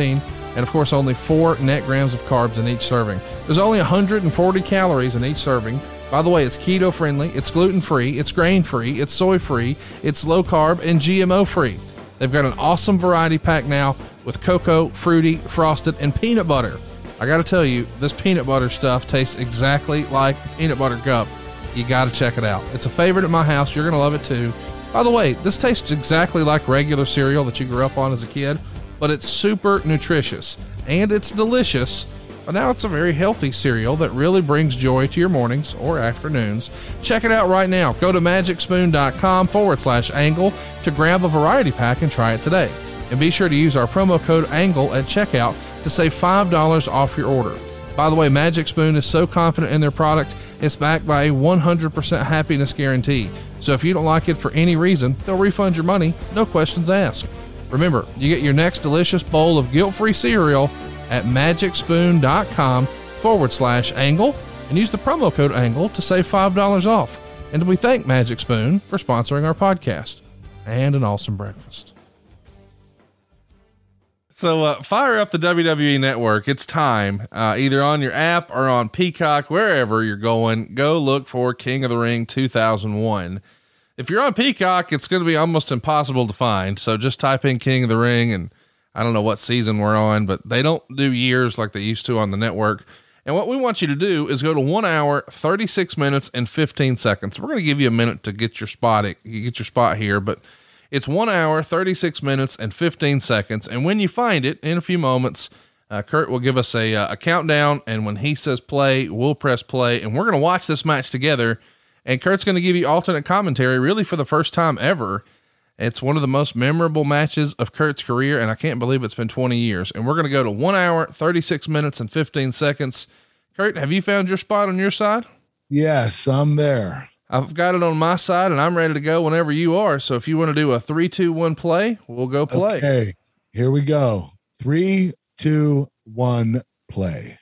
and of course only four net grams of carbs in each serving. There's only one hundred forty calories in each serving. By the way, it's keto friendly, it's gluten free, it's grain free, it's soy free, it's low carb and G M O free. They've got an awesome variety pack now with cocoa, fruity, frosted, and peanut butter. I got to tell you, this peanut butter stuff tastes exactly like peanut butter cup. You got to check it out. It's a favorite at my house. You're going to love it too. By the way, this tastes exactly like regular cereal that you grew up on as a kid, but it's super nutritious and it's delicious. But now it's a very healthy cereal that really brings joy to your mornings or afternoons. Check it out right now. Go to magicspoon.com forward slash angle to grab a variety pack and try it today. And be sure to use our promo code ANGLE at checkout to save five dollars off your order. By the way, Magic Spoon is so confident in their product, it's backed by a one hundred percent happiness guarantee. So if you don't like it for any reason, they'll refund your money, no questions asked. Remember, you get your next delicious bowl of guilt-free cereal at magicspoon.com forward slash angle and use the promo code ANGLE to save five dollars off. And we thank Magic Spoon for sponsoring our podcast and an awesome breakfast. So uh, fire up the W W E Network. It's time, uh, either on your app or on Peacock, wherever you're going, go look for King of the Ring two thousand one. If you're on Peacock, it's going to be almost impossible to find. So just type in King of the Ring, and I don't know what season we're on, but they don't do years like they used to on the network. And what we want you to do is go to one hour, thirty-six minutes and fifteen seconds. We're going to give you a minute to get your spot, get your spot here, but it's one hour, thirty-six minutes and fifteen seconds. And when you find it in a few moments, uh, Kurt will give us a, uh, a countdown. And when he says play, we'll press play, and we're going to watch this match together. And Kurt's going to give you alternate commentary really for the first time ever. It's one of the most memorable matches of Kurt's career, and I can't believe it's been twenty years. And we're going to go to one hour, thirty-six minutes and fifteen seconds. Kurt, have you found your spot on your side? Yes, I'm there. I've got it on my side and I'm ready to go whenever you are. So if you want to do a three, two, one play, we'll go play. Okay, here we go. Three, two, one, play.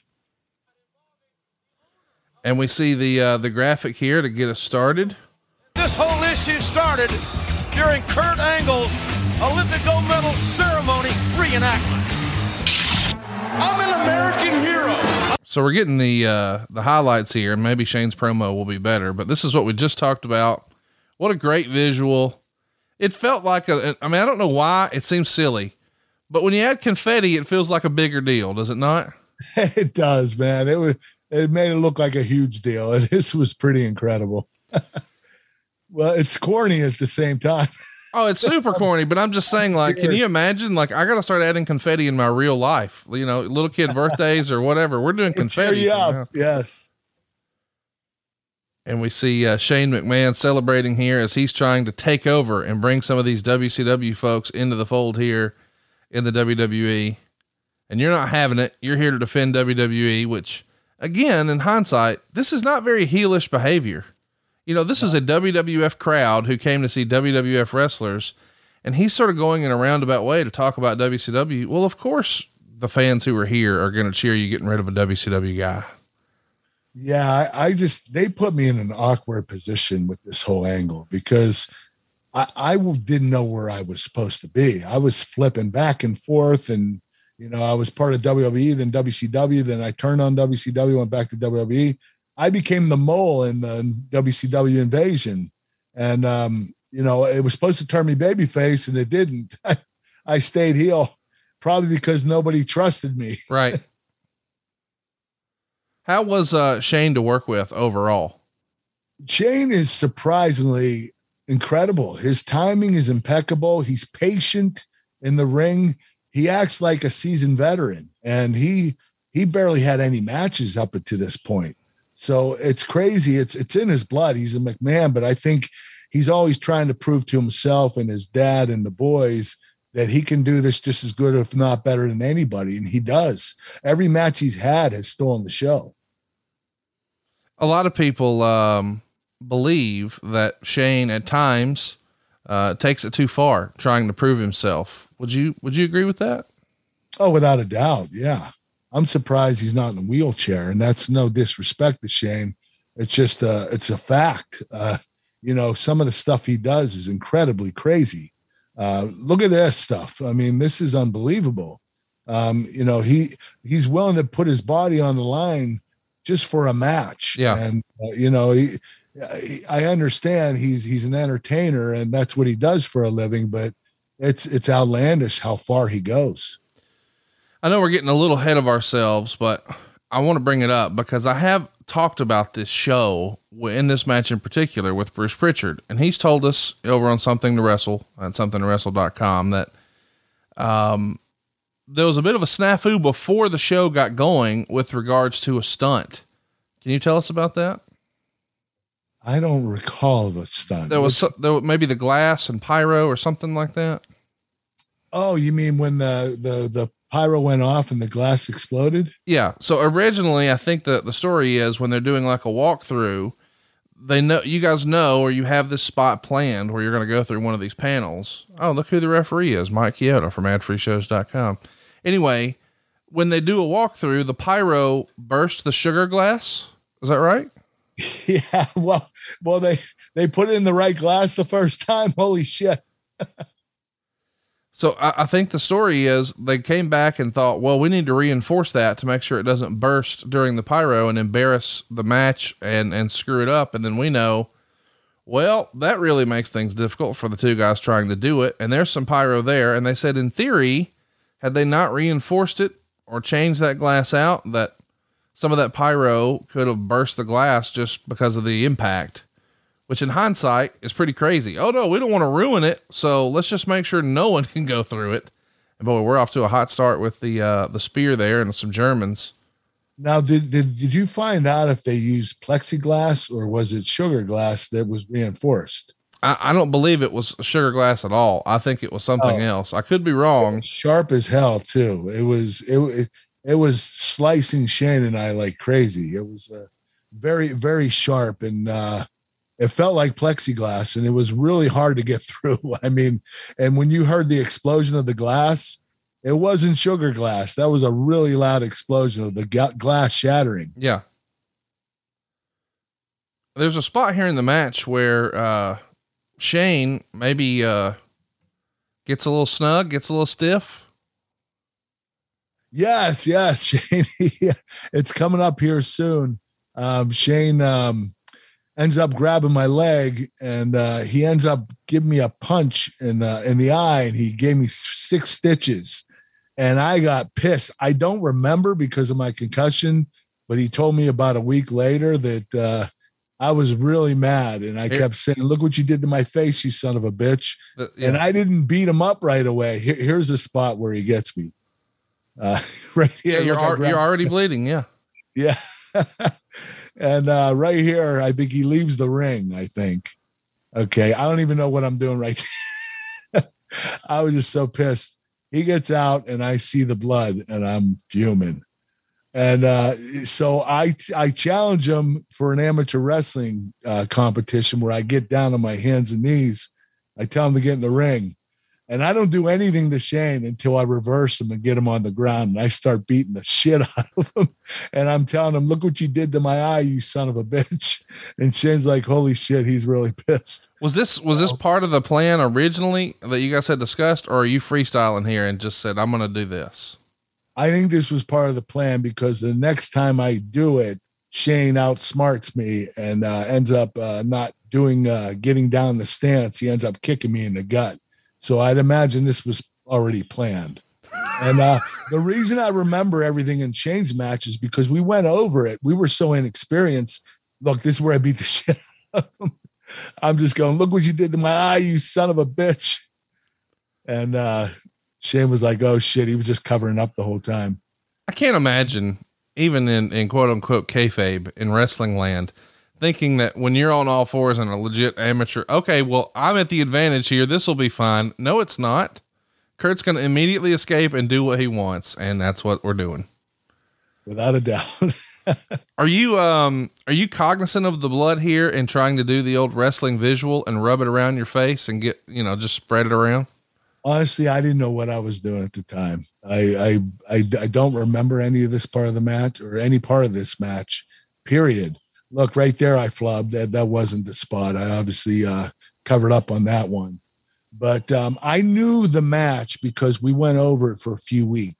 And we see the, uh, the graphic here to get us started. This whole issue started during Kurt Angle's Olympic gold medal ceremony reenactment. I'm an American hero. So we're getting the, uh, the highlights here, and maybe Shane's promo will be better, but this is what we just talked about. What a great visual. It felt like a, I mean, I don't know why it seems silly, but when you add confetti, it feels like a bigger deal. Does it not? It does, man. It was, it made it look like a huge deal. This was pretty incredible. Well, it's corny at the same time. Oh, it's super corny, but I'm just saying, like, can you imagine? Like, I got to start adding confetti in my real life, you know, little kid birthdays or whatever. We're doing confetti. Yeah. Yes. And we see uh, Shane McMahon celebrating here as he's trying to take over and bring some of these W C W folks into the fold here in the W W E. And you're not having it. You're here to defend W W E, which again, in hindsight, this is not very heelish behavior. You know, this is a W W F crowd who came to see W W F wrestlers, and he's sort of going in a roundabout way to talk about W C W. Well, of course, the fans who are here are going to cheer you getting rid of a W C W guy. Yeah, I, I just, they put me in an awkward position with this whole angle because I, I didn't know where I was supposed to be. I was flipping back and forth, and, you know, I was part of W W E, then W C W, then I turned on W C W, went back to W W E. I became the mole in the W C W invasion. And, um, you know, it was supposed to turn me babyface, and it didn't. I, I stayed heel, probably because nobody trusted me. Right. How was uh, Shane to work with overall? Shane is surprisingly incredible. His timing is impeccable. He's patient in the ring. He acts like a seasoned veteran, and he, he barely had any matches up to this point. So it's crazy. It's, it's in his blood. He's a McMahon, but I think he's always trying to prove to himself and his dad and the boys that he can do this just as good, if not better than anybody. And he does. Every match he's had has stolen the show. A lot of people, um, believe that Shane at times, uh, takes it too far trying to prove himself. Would you, would you agree with that? Oh, without a doubt. Yeah. I'm surprised he's not in a wheelchair, and that's no disrespect to Shane. It's just uh it's a fact. Uh, you know, some of the stuff he does is incredibly crazy. Uh, look at this stuff. I mean, this is unbelievable. Um, you know, he he's willing to put his body on the line just for a match. Yeah. And, uh, you know, he, I understand he's he's an entertainer and that's what he does for a living, but it's it's outlandish how far he goes. I know we're getting a little ahead of ourselves, but I want to bring it up because I have talked about this show in this match in particular with Bruce Pritchard, and he's told us over on Something to Wrestle at something to wrestle dot com that um, there was a bit of a snafu before the show got going with regards to a stunt. Can you tell us about that? I don't recall the stunt. There was, so, there was maybe the glass and pyro or something like that. Oh, you mean when the, the, the pyro went off and the glass exploded? Yeah. So originally I think that the story is when they're doing like a walkthrough, they know, you guys know, or you have this spot planned where you're going to go through one of these panels. Oh, look who the referee is. Mike Chiodo from ad free shows dot com. Anyway, when they do a walkthrough, the pyro burst the sugar glass. Is that right? Yeah. Well, well, they, they put it in the right glass the first time. Holy shit. So I, I think the story is they came back and thought, well, we need to reinforce that to make sure it doesn't burst during the pyro and embarrass the match and, and screw it up. And then we know, well, that really makes things difficult for the two guys trying to do it. And there's some pyro there. And they said, in theory, had they not reinforced it or changed that glass out, that some of that pyro could have burst the glass just because of the impact, which in hindsight is pretty crazy. Oh no, we don't want to ruin it. So let's just make sure no one can go through it. And boy, we're off to a hot start with the, uh, the spear there and some Germans. Now, did, did, did you find out if they used plexiglass or was it sugar glass that was reinforced? I, I don't believe it was sugar glass at all. I think it was something oh. else. I could be wrong. Sharp as hell too. It was, it, it, it was slicing Shane and I like crazy. It was uh, very, very sharp. And, uh, it felt like plexiglass and it was really hard to get through. I mean, and when you heard the explosion of the glass, it wasn't sugar glass. That was a really loud explosion of the g- glass shattering. Yeah. There's a spot here in the match where, uh, Shane maybe, uh, gets a little snug, gets a little stiff. Yes. Yes. Shane. It's coming up here soon. Um, Shane, um, ends up grabbing my leg and uh, he ends up giving me a punch in uh, in the eye and he gave me six stitches and I got pissed. I don't remember because of my concussion, but he told me about a week later that uh, I was really mad and I Here. kept saying, look what you did to my face, you son of a bitch. Uh, yeah. And I didn't beat him up right away. Here, here's the spot where he gets me. Uh, right here. Yeah, you're, ar- you're already bleeding. Yeah. Yeah. And uh, right here, I think he leaves the ring, I think. Okay. I don't even know what I'm doing right now. I was just so pissed. He gets out and I see the blood and I'm fuming. And uh, so I, I challenge him for an amateur wrestling uh, competition where I get down on my hands and knees. I tell him to get in the ring. And I don't do anything to Shane until I reverse him and get him on the ground. And I start beating the shit out of him. And I'm telling him, look what you did to my eye, you son of a bitch. And Shane's like, holy shit, he's really pissed. Was this, was this part of the plan originally that you guys had discussed, or are you freestyling here and just said, I'm going to do this? I think this was part of the plan because the next time I do it, Shane outsmarts me and uh, ends up uh, not doing, uh, getting down the stance. He ends up kicking me in the gut. So I'd imagine this was already planned. And uh, the reason I remember everything in Shane's match is because we went over it. We were so inexperienced. Look, this is where I beat the shit out of him. I'm just going, look what you did to my eye, you son of a bitch. And uh, Shane was like, oh shit. He was just covering up the whole time. I can't imagine, even in, in quote unquote kayfabe in wrestling land, thinking that when you're on all fours and a legit amateur, okay, well, I'm at the advantage here. This will be fine. No, it's not. Kurt's going to immediately escape and do what he wants. And that's what we're doing. Without a doubt. Are you, um, are you cognizant of the blood here and trying to do the old wrestling visual and rub it around your face and get, you know, just spread it around? Honestly, I didn't know what I was doing at the time. I, I, I, I don't remember any of this part of the match or any part of this match, period. Look right there. I flubbed that. That wasn't the spot. I obviously uh, covered up on that one, but um, I knew the match because we went over it for a few weeks.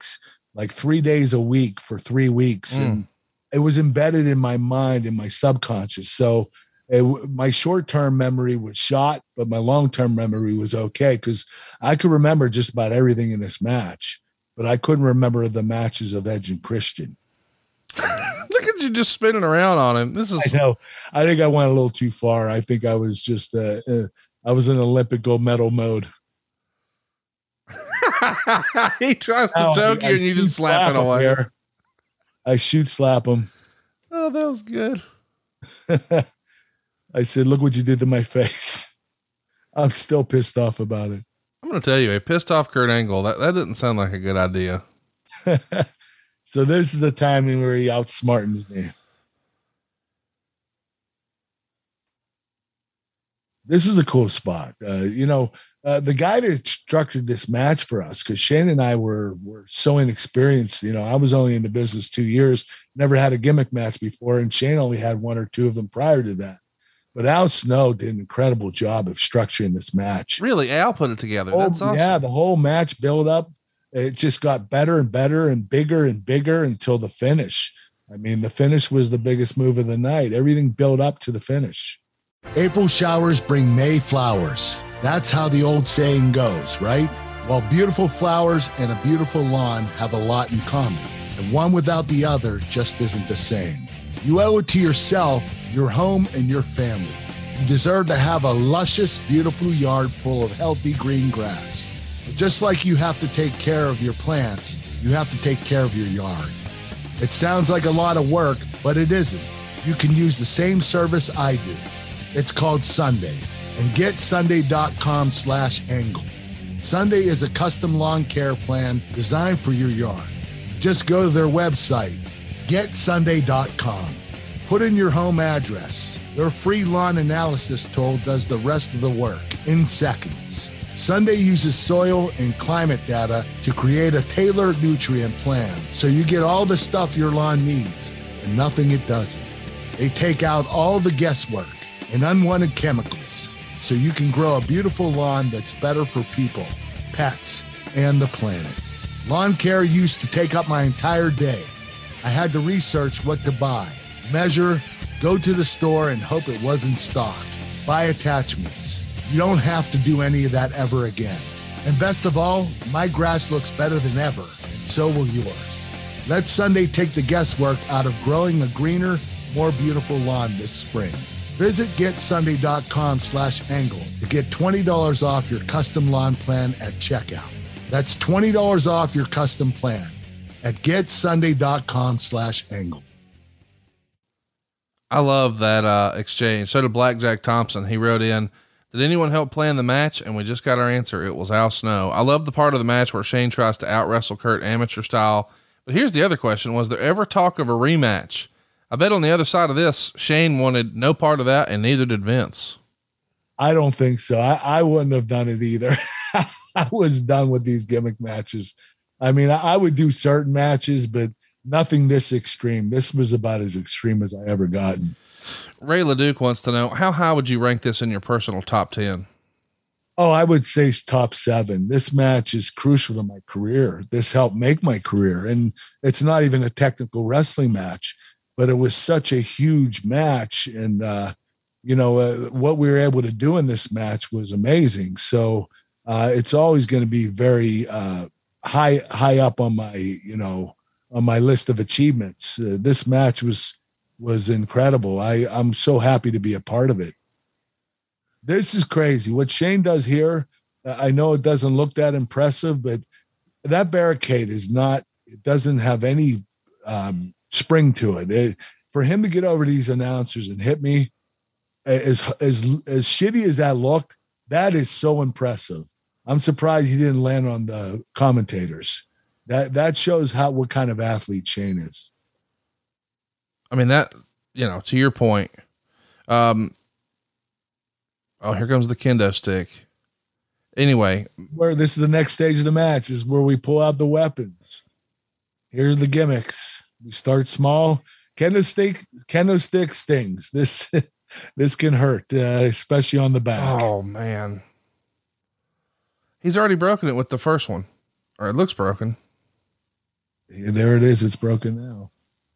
like three days a week for three weeks. Mm. And it was embedded in my mind, in my subconscious. So it, my short-term memory was shot, but my long-term memory was okay. Cause I could remember just about everything in this match, but I couldn't remember the matches of Edge and Christian. Look at you just spinning around on him. This is, I know. I think I went a little too far. I think I was just, uh, uh I was in Olympic gold medal mode. He tries to choke you and you just slap it away. Here. I shoot slap him. Oh, that was good. I said, look what you did to my face. I'm still pissed off about it. I'm going to tell you, a pissed off Kurt Angle, that, that didn't sound like a good idea. So this is the timing where he outsmartens me. This was a cool spot. Uh, you know, uh, the guy that structured this match for us, because Shane and I were were so inexperienced. You know, I was only in the business two years, never had a gimmick match before, and Shane only had one or two of them prior to that. But Al Snow did an incredible job of structuring this match. Really, Al put it together. Oh, That's awesome. Yeah, the whole match build up, it just got better and better and bigger and bigger until the finish. I mean, the finish was the biggest move of the night. Everything built up to the finish. April showers bring May flowers. That's how the old saying goes, right? While beautiful flowers and a beautiful lawn have a lot in common, and one without the other just isn't the same. You owe it to yourself, your home, and your family. You deserve to have a luscious, beautiful yard full of healthy green grass. But just like you have to take care of your plants, you have to take care of your yard. It sounds like a lot of work, but it isn't. You can use the same service I do. It's called Sunday, and get sunday dot com slash angle. Sunday is a custom lawn care plan designed for your yard. Just go to their website, get sunday dot com. Put in your home address. Their free lawn analysis tool does the rest of the work in seconds. Sunday uses soil and climate data to create a tailored nutrient plan, so you get all the stuff your lawn needs and nothing it doesn't. They take out all the guesswork and unwanted chemicals, so you can grow a beautiful lawn that's better for people, pets, and the planet. Lawn care used to take up my entire day. I had to research what to buy, measure, go to the store, and hope it was in stock. Buy attachments. You don't have to do any of that ever again. And best of all, my grass looks better than ever, and so will yours. Let Sunday take the guesswork out of growing a greener, more beautiful lawn this spring. Visit get sunday dot com slash angle to get twenty dollars off your custom lawn plan at checkout. That's twenty dollars off your custom plan at get sunday dot com slash angle. I love that uh, exchange. So did Blackjack Thompson. He wrote in, did anyone help plan the match? And we just got our answer. It was Al Snow. I love the part of the match where Shane tries to out wrestle Kurt amateur style. But here's the other question. Was there ever talk of a rematch? I bet on the other side of this, Shane wanted no part of that, and neither did Vince. I don't think so. I, I wouldn't have done it either. I was done with these gimmick matches. I mean, I, I would do certain matches, but nothing this extreme. This was about as extreme as I ever gotten. Ray LeDuc wants to know, how high would you rank this in your personal top ten? Oh, I would say it's top seven. This match is crucial to my career. This helped make my career. And it's not even a technical wrestling match, but it was such a huge match. And, uh, you know, uh, what we were able to do in this match was amazing. So uh, it's always going to be very uh, high, high up on my, you know, on my list of achievements. Uh, this match was, was incredible. I, I'm so happy to be a part of it. This is crazy. What Shane does here, I know it doesn't look that impressive, but that barricade is not, it doesn't have any um, spring to it. it. For him to get over these announcers and hit me, as, as, as shitty as that looked, that is so impressive. I'm surprised he didn't land on the commentators. That, that shows how, what kind of athlete Shane is. I mean, that, you know, to your point, um, oh, here comes the kendo stick. Anyway, where this is the next stage of the match is where we pull out the weapons. Here are the gimmicks. We start small. Kendo stick, kendo stick stings. This, this can hurt, uh, especially on the back. Oh man. He's already broken it with the first one, or it looks broken. There it is. It's broken now.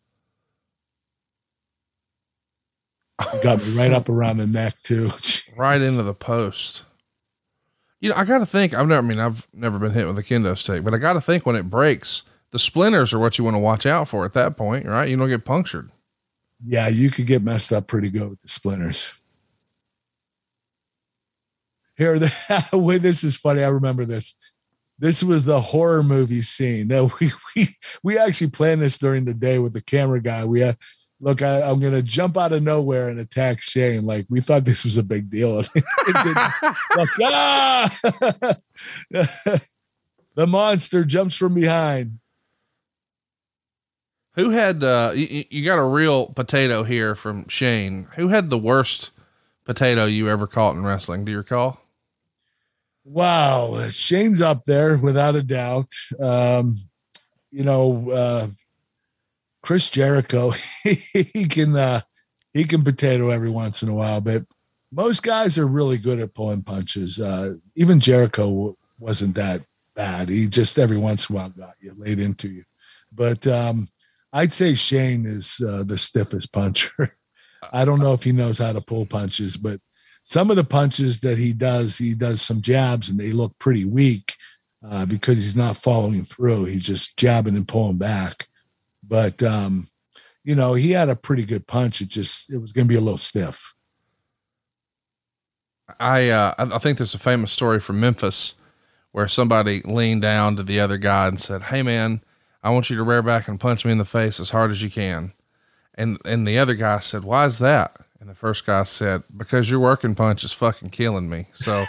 You got me right up around the neck too. Right into the post. You know, I got to think, I've never, I mean, I've never been hit with a kendo stick, but I got to think when it breaks, the splinters are what you want to watch out for at that point, right? You don't get punctured. Yeah. You could get messed up pretty good with the splinters. Here, the, wait, this is funny. I remember this. This was the horror movie scene. No, we, we, we actually planned this during the day with the camera guy. We had, look, I, I'm going to jump out of nowhere and attack Shane. Like, we thought this was a big deal. It like, ah! The monster jumps from behind. Who had, uh, you, you got a real potato here from Shane. Who had the worst potato you ever caught in wrestling? Do you recall? Wow. Shane's up there without a doubt. Um, you know, uh, Chris Jericho, he can, uh, he can potato every once in a while, but most guys are really good at pulling punches. Uh, even Jericho w- wasn't that bad. He just every once in a while got you, laid into you. But, um, I'd say Shane is uh, the stiffest puncher. I don't know if he knows how to pull punches, but some of the punches that he does, he does some jabs and they look pretty weak uh, because he's not following through. He's just jabbing and pulling back. But, um, you know, he had a pretty good punch. It just, it was going to be a little stiff. I, uh, I think there's a famous story from Memphis where somebody leaned down to the other guy and said, "Hey man, I want you to rear back and punch me in the face as hard as you can." And, and the other guy said, "Why is that?" And the first guy said, "Because your working punch is fucking killing me." So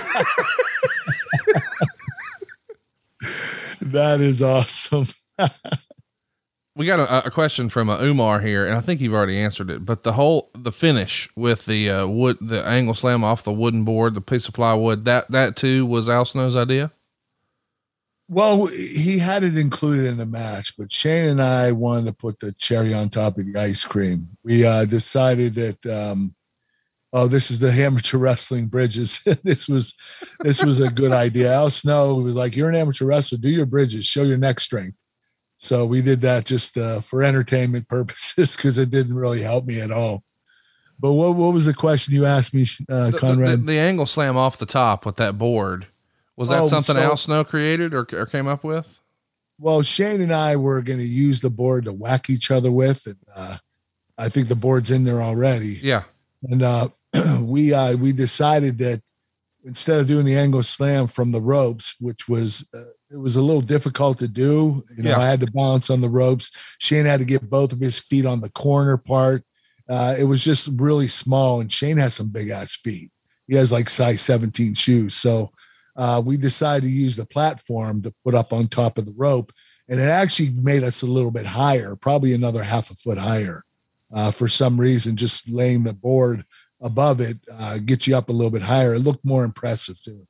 that is awesome. We got a, a question from uh, Umar here, and I think you've already answered it, but the whole, the finish with the uh, wood, the angle slam off the wooden board, the piece of plywood, that, that too was Al Snow's idea. Well, he had it included in the match, but Shane and I wanted to put the cherry on top of the ice cream. We uh, decided that, um, oh, this is the amateur wrestling bridges. this was, this was a good idea. Al Snow was like, "You're an amateur wrestler, do your bridges, show your neck strength." So we did that just uh, for entertainment purposes because it didn't really help me at all. But what what was the question you asked me, uh, Conrad? The, the, the angle slam off the top with that board. Was that oh, something so, Al Snow created or, or came up with? Well, Shane and I were going to use the board to whack each other with. And uh, I think the board's in there already. Yeah. And uh, we uh, we decided that instead of doing the angle slam from the ropes, which was uh, it was a little difficult to do. You know, yeah. I had to balance on the ropes. Shane had to get both of his feet on the corner part. Uh, it was just really small, and Shane has some big ass feet. He has like size seventeen shoes. So uh, we decided to use the platform to put up on top of the rope, and it actually made us a little bit higher, probably another half a foot higher. Uh, for some reason, just laying the board above it uh, get you up a little bit higher. It looked more impressive too.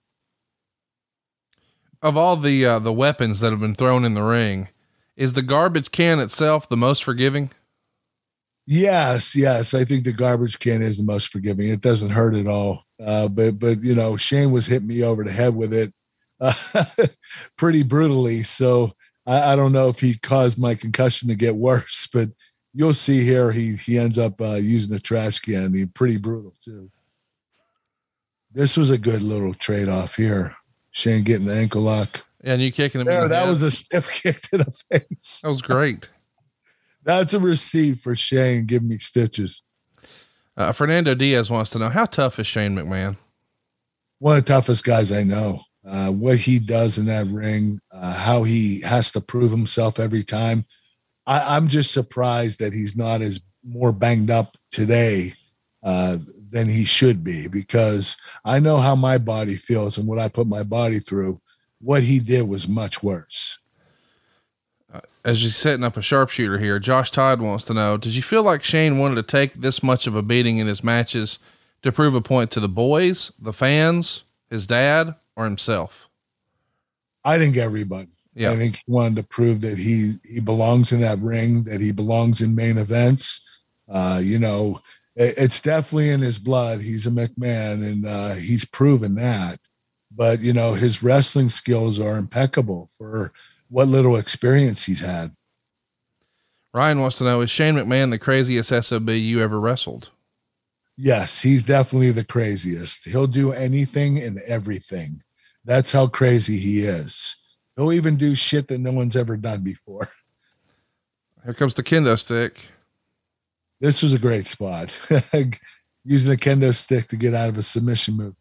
Of all the, uh, the weapons that have been thrown in the ring, is the garbage can itself the most forgiving? Yes. Yes. I think the garbage can is the most forgiving. It doesn't hurt at all. Uh, but, but, you know, Shane was hitting me over the head with it uh, pretty brutally. So I, I don't know if he caused my concussion to get worse, but you'll see here, he, he ends up uh, using a trash can. He pretty brutal too. This was a good little trade-off here. Shane getting the ankle lock. Yeah, and you kicking him. There, in the that head. was a stiff kick to the face. That was great. That's a receipt for Shane giving me stitches. Uh, Fernando Diaz wants to know, how tough is Shane McMahon? One of the toughest guys I know. Uh, what he does in that ring, uh, how he has to prove himself every time. I, I'm just surprised that he's not as more banged up today uh, than he should be, because I know how my body feels and what I put my body through. What he did was much worse. Uh, as you're setting up a sharpshooter here, Josh Todd wants to know, did you feel like Shane wanted to take this much of a beating in his matches to prove a point to the boys, the fans, his dad, or himself? I think everybody. Yeah. I think he wanted to prove that he, he belongs in that ring, that he belongs in main events. Uh, you know, it, it's definitely in his blood. He's a McMahon, and uh, he's proven that. But, you know, his wrestling skills are impeccable for what little experience he's had. Ryan wants to know, is Shane McMahon the craziest S O B you ever wrestled? Yes, he's definitely the craziest. He'll do anything and everything. That's how crazy he is. He'll even do shit that no one's ever done before. Here comes the kendo stick. This was a great spot. Using a kendo stick to get out of a submission move.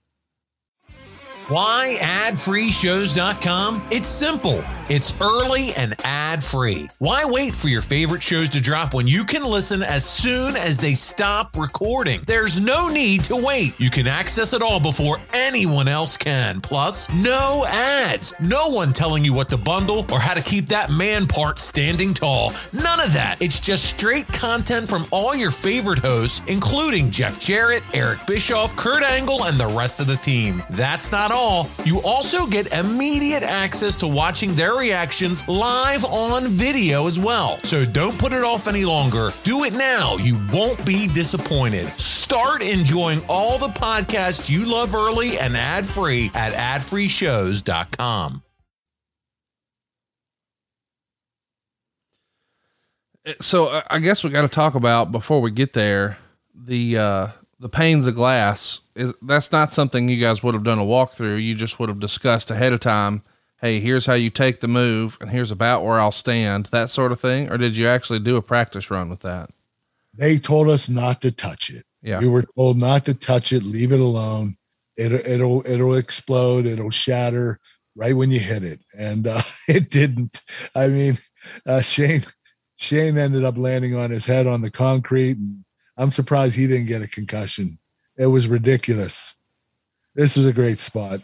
Why ad free shows dot com? It's simple. It's early and ad-free. Why wait for your favorite shows to drop when you can listen as soon as they stop recording? There's no need to wait. You can access it all before anyone else can. Plus, no ads. No one telling you what to bundle or how to keep that man part standing tall. None of that. It's just straight content from all your favorite hosts, including Jeff Jarrett, Eric Bischoff, Kurt Angle, and the rest of the team. That's not all. You also get immediate access to watching their reactions live on video as well. So don't put it off any longer. Do it now. You won't be disappointed. Start enjoying all the podcasts you love early and ad-free at ad free shows dot com. So I guess we got to talk about, before we get there, the, uh, the panes of glass. Is that's not something you guys would have done a walkthrough. You just would have discussed ahead of time. Hey, here's how you take the move, and here's about where I'll stand, that sort of thing. Or did you actually do a practice run with that? They told us not to touch it. Yeah. We were told not to touch it, leave it alone. It'll, it'll, it'll explode. It'll shatter right when you hit it. And uh, it didn't. I mean, uh, Shane, Shane ended up landing on his head on the concrete, and I'm surprised he didn't get a concussion. It was ridiculous. This is a great spot.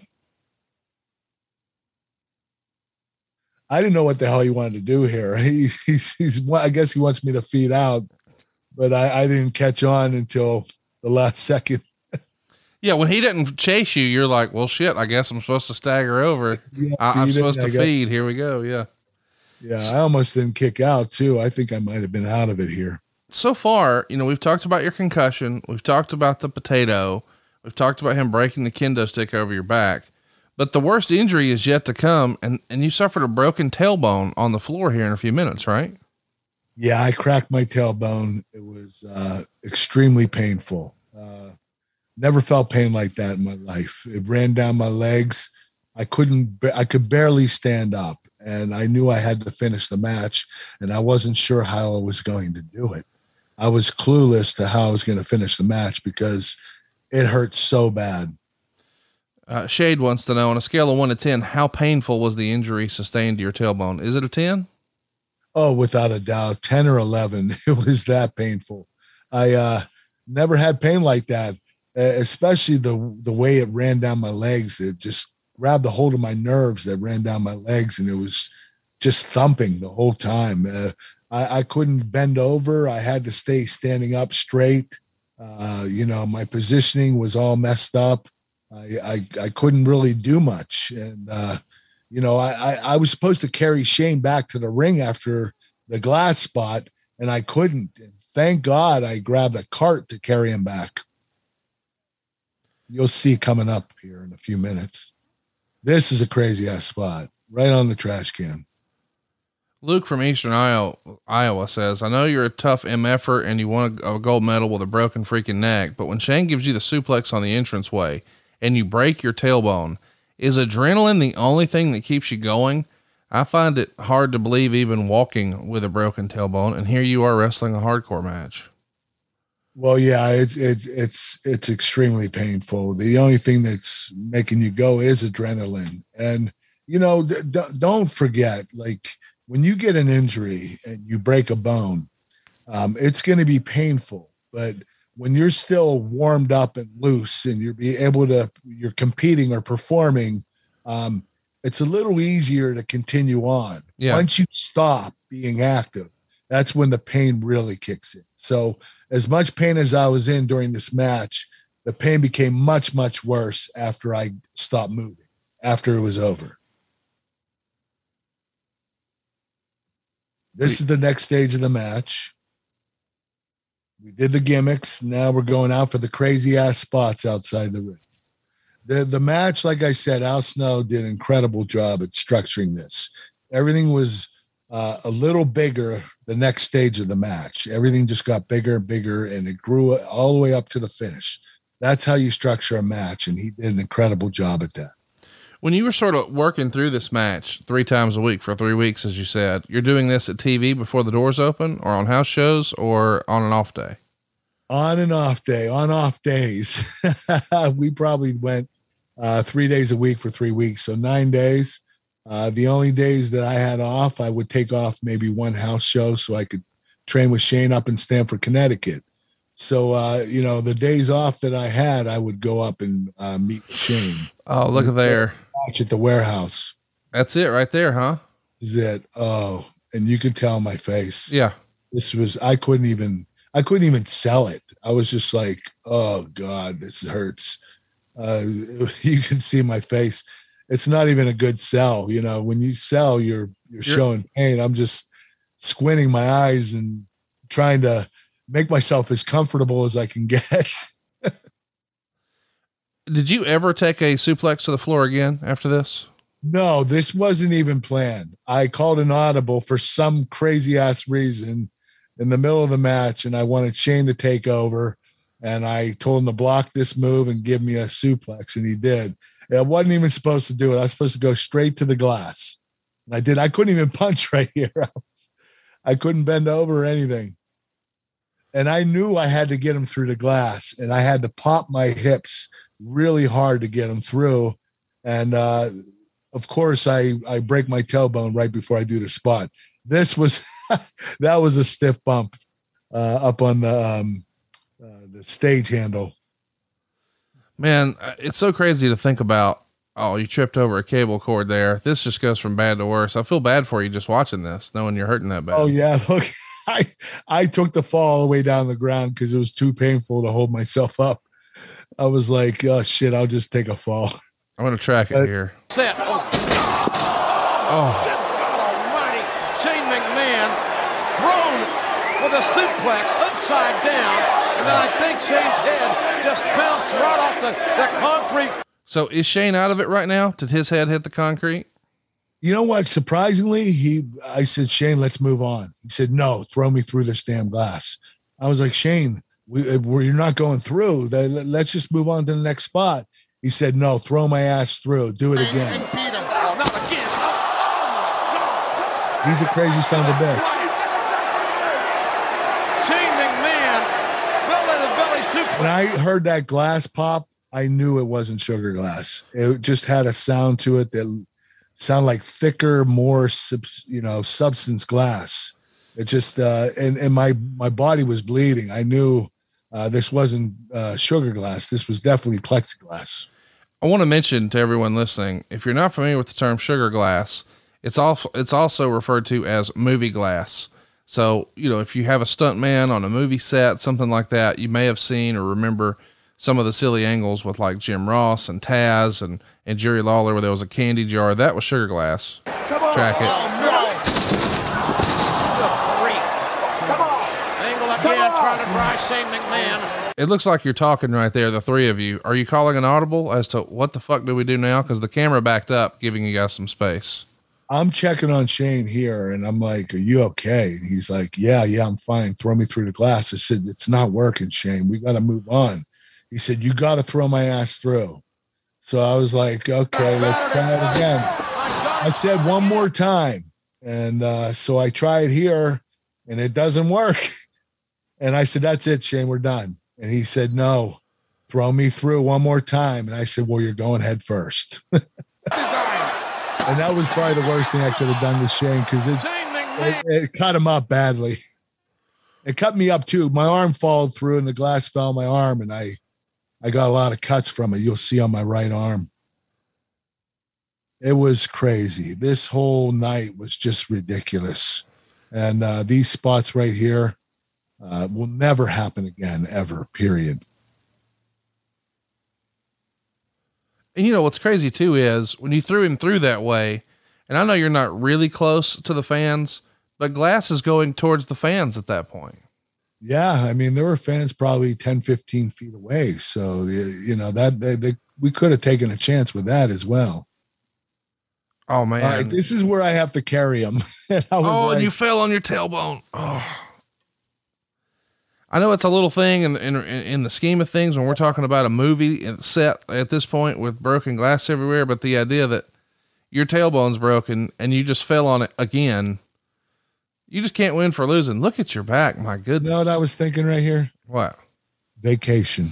I didn't know what the hell he wanted to do here. He, he's, he's, I guess he wants me to feed out, but I, I didn't catch on until the last second. Yeah. When he didn't chase you, you're like, well, shit, I guess I'm supposed to stagger over. Yeah, I, I'm supposed to I feed. Here we go. Yeah. Yeah. I almost didn't kick out too. I think I might've been out of it here. So far, you know, we've talked about your concussion. We've talked about the potato. We've talked about him breaking the kendo stick over your back. But the worst injury is yet to come, and, and you suffered a broken tailbone on the floor here in a few minutes, right? Yeah, I cracked my tailbone. It was uh, extremely painful. Uh, never felt pain like that in my life. It ran down my legs. I couldn't, I could barely stand up, and I knew I had to finish the match, and I wasn't sure how I was going to do it. I was clueless to how I was going to finish the match because it hurt so bad. Uh, Shade wants to know, on a scale of one to ten, how painful was the injury sustained to your tailbone? Is it a ten? Oh, without a doubt, ten or eleven. It was that painful. I uh, never had pain like that, uh, especially the the way it ran down my legs. It just grabbed a hold of my nerves that ran down my legs, and it was just thumping the whole time. Uh, I, I couldn't bend over. I had to stay standing up straight. Uh, you know, my positioning was all messed up. I, I, I couldn't really do much. And, uh, you know, I, I, I was supposed to carry Shane back to the ring after the glass spot, and I couldn't. And thank God I grabbed a cart to carry him back. You'll see coming up here in a few minutes. This is a crazy ass spot right on the trash can. Luke from Eastern Iowa, Iowa says, I know you're a tough M F-er and you won a, a gold medal with a broken freaking neck, but when Shane gives you the suplex on the entranceway and you break your tailbone, is adrenaline the only thing that keeps you going? I find it hard to believe even walking with a broken tailbone, and here you are wrestling a hardcore match. Well, yeah, it, it, it's, it's extremely painful. The only thing that's making you go is adrenaline. And, you know, d- d- don't forget, like when you get an injury and you break a bone, um, it's going to be painful, but when you're still warmed up and loose and you're be able to, you're competing or performing, um, it's a little easier to continue on. Yeah. Once you stop being active, that's when the pain really kicks in. So as much pain as I was in during this match, the pain became much, much worse after I stopped moving, after it was over. This is the next stage of the match. We did the gimmicks. Now we're going out for the crazy ass spots outside the ring. The, the match, like I said, Al Snow did an incredible job at structuring this. Everything was uh, a little bigger the next stage of the match. Everything just got bigger and bigger, and it grew all the way up to the finish. That's how you structure a match, and he did an incredible job at that. When you were sort of working through this match three times a week for three weeks, as you said, you're doing this at T V before the doors open, or on house shows, or on an off day? On and off day, on off days. We probably went uh, three days a week for three weeks. So nine days. Uh, the only days that I had off, I would take off maybe one house show so I could train with Shane up in Stamford, Connecticut. So, uh, you know, the days off that I had, I would go up and uh, meet Shane. Oh, look at there. Watch at the warehouse. That's it right there, huh? Is it? Oh, and you could tell my face. Yeah. This was, I couldn't even, I couldn't even sell it. I was just like, oh God, this hurts. Uh, you can see my face. It's not even a good sell. You know, when you sell, you're, you're, you're showing pain. I'm just squinting my eyes and trying to make myself as comfortable as I can get. Did you ever take a suplex to the floor again after this? No, this wasn't even planned. I called an audible for some crazy ass reason in the middle of the match, and I wanted Shane to take over, and I told him to block this move and give me a suplex, and he did. I wasn't even supposed to do it. I was supposed to go straight to the glass. And I did. I couldn't even punch right here. I, was, I couldn't bend over or anything. And I knew I had to get him through the glass, and I had to pop my hips really hard to get him through. And uh, of course, I, I break my tailbone right before I do the spot. This was, that was a stiff bump uh, up on the, um, uh, the stage handle. Man, it's so crazy to think about. Oh, you tripped over a cable cord there. This just goes from bad to worse. I feel bad for you just watching this, knowing you're hurting that bad. Oh yeah. Look, I, I took the fall all the way down the ground because it was too painful to hold myself up. I was like, oh shit, I'll just take a fall. I'm going to track it here. Set. Oh, oh. God almighty. Shane McMahon thrown with a suplex upside down. And then I think Shane's head just bounced right off the, the concrete. So is Shane out of it right now? Did his head hit the concrete? You know what? Surprisingly, he, I said, Shane, let's move on. He said, no, throw me through this damn glass. I was like, Shane, we, we're, you're not going through. Let's just move on to the next spot. He said, no, throw my ass through. Do it again. Oh, not again. Oh, oh my God. He's a crazy son of a bitch. Shane McMahon, well-let belly suplex. When I heard that glass pop, I knew it wasn't sugar glass. It just had a sound to it that sounded like thicker, more, you know, substance glass. It just, uh, and, and my, my body was bleeding. I knew uh, this wasn't uh, sugar glass. This was definitely plexiglass. I want to mention to everyone listening, if you're not familiar with the term sugar glass, it's also, it's also referred to as movie glass. So, you know, if you have a stunt man on a movie set, something like that, you may have seen or remember some of the silly angles with like Jim Ross and Taz and, and Jerry Lawler, where there was a candy jar. That was sugar glass. Come on. Track it. Oh, no. Good grief. Come on. Angle again, trying to drive Shane McMahon. It looks like you're talking right there, the three of you. Are you calling an audible as to what the fuck do we do now? Because the camera backed up, giving you guys some space. I'm checking on Shane here, and I'm like, are you okay? And he's like, yeah, yeah, I'm fine. Throw me through the glass. I said, it's not working, Shane. We got to move on. He said, you got to throw my ass through. So I was like, okay, let's try it again. I said one more time. And uh, so I tried here, and it doesn't work. And I said, that's it, Shane, we're done. And he said, no, throw me through one more time. And I said, well, you're going head first. And that was probably the worst thing I could have done with Shane, because it, it, it cut him up badly. It cut me up too. My arm followed through, and the glass fell on my arm, and I, I got a lot of cuts from it. You'll see on my right arm. It was crazy. This whole night was just ridiculous. And uh, these spots right here uh, will never happen again, ever, period. And you know, what's crazy too is when you threw him through that way, and I know you're not really close to the fans, but glass is going towards the fans at that point. Yeah. I mean, there were fans probably ten, fifteen feet away. So, you know, that they, they, we could have taken a chance with that as well. Oh man. All right, this is where I have to carry him. and I was oh, like, and you fell on your tailbone. Oh. I know it's a little thing in, in in the scheme of things when we're talking about a movie set at this point with broken glass everywhere, but the idea that your tailbone's broken and you just fell on it again, you just can't win for losing. Look at your back. My goodness. You know what I was thinking right here? What? Vacation.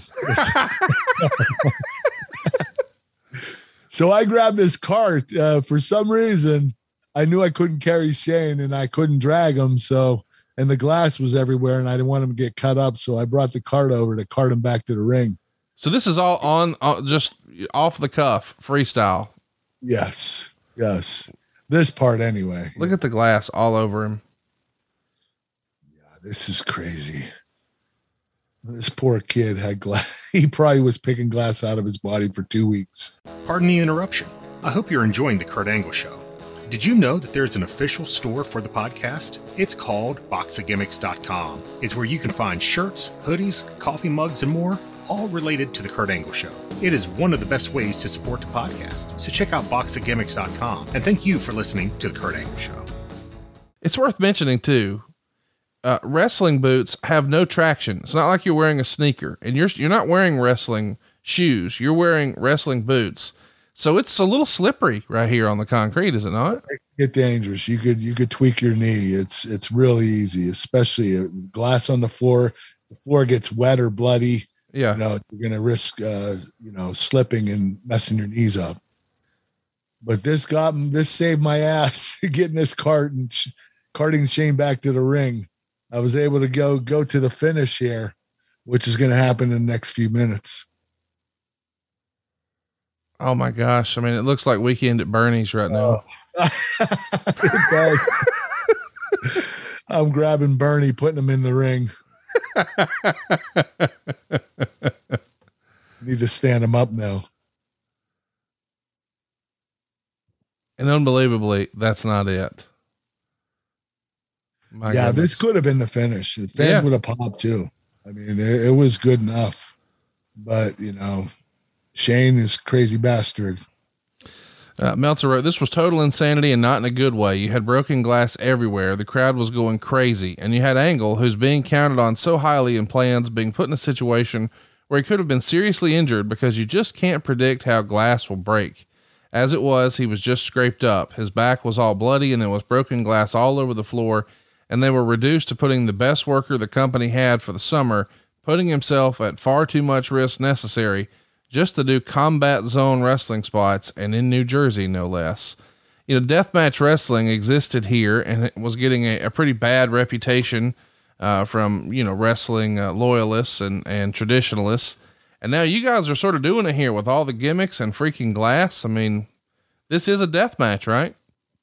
So I grabbed this cart. Uh, for some reason, I knew I couldn't carry Shane and I couldn't drag him. So, and the glass was everywhere and I didn't want him to get cut up. So I brought the cart over to cart him back to the ring. So this is all on uh, just off the cuff freestyle. Yes. Yes. This part anyway. Look at the glass all over him. Yeah, this is crazy. This poor kid had glass. He probably was picking glass out of his body for two weeks. Pardon the interruption. I hope you're enjoying the Kurt Angle Show. Did you know that there's an official store for the podcast? It's called box of gimmicks dot com. It's where you can find shirts, hoodies, coffee mugs, and more, all related to the Kurt Angle Show. It is one of the best ways to support the podcast. So check out box of gimmicks dot com. And thank you for listening to the Kurt Angle Show. It's worth mentioning too. Uh, wrestling boots have no traction. It's not like you're wearing a sneaker, and you're, you're not wearing wrestling shoes. You're wearing wrestling boots. So it's a little slippery right here on the concrete, is it not? Get dangerous. You could, you could tweak your knee. It's, it's really easy, especially a glass on the floor. If the floor gets wet or bloody. Yeah. You know, you're going to risk, uh, you know, slipping and messing your knees up. But this got, this saved my ass getting this cart and sh- carting Shane back to the ring. I was able to go, go to the finish here, which is going to happen in the next few minutes. Oh my gosh. I mean, it looks like Weekend at Bernie's right now. It does. I'm grabbing Bernie, putting him in the ring. Need to stand him up now. And unbelievably, that's not it. My yeah, goodness. This could have been the finish. The fans Yeah. would have popped too. I mean, it, it was good enough, but you know, Shane is crazy bastard. Uh, Meltzer wrote, this was total insanity and not in a good way. You had broken glass everywhere. The crowd was going crazy, and you had Angle, who's being counted on so highly in plans, being put in a situation where he could have been seriously injured because you just can't predict how glass will break. As it was, he was just scraped up. His back was all bloody and there was broken glass all over the floor, and they were reduced to putting the best worker the company had for the summer, putting himself at far too much risk necessary just to do combat zone wrestling spots, and in New Jersey, no less. You know, deathmatch wrestling existed here and it was getting a, a pretty bad reputation, uh, from, you know, wrestling uh, loyalists and, and traditionalists. And now you guys are sort of doing it here with all the gimmicks and freaking glass. I mean, this is a death match, right?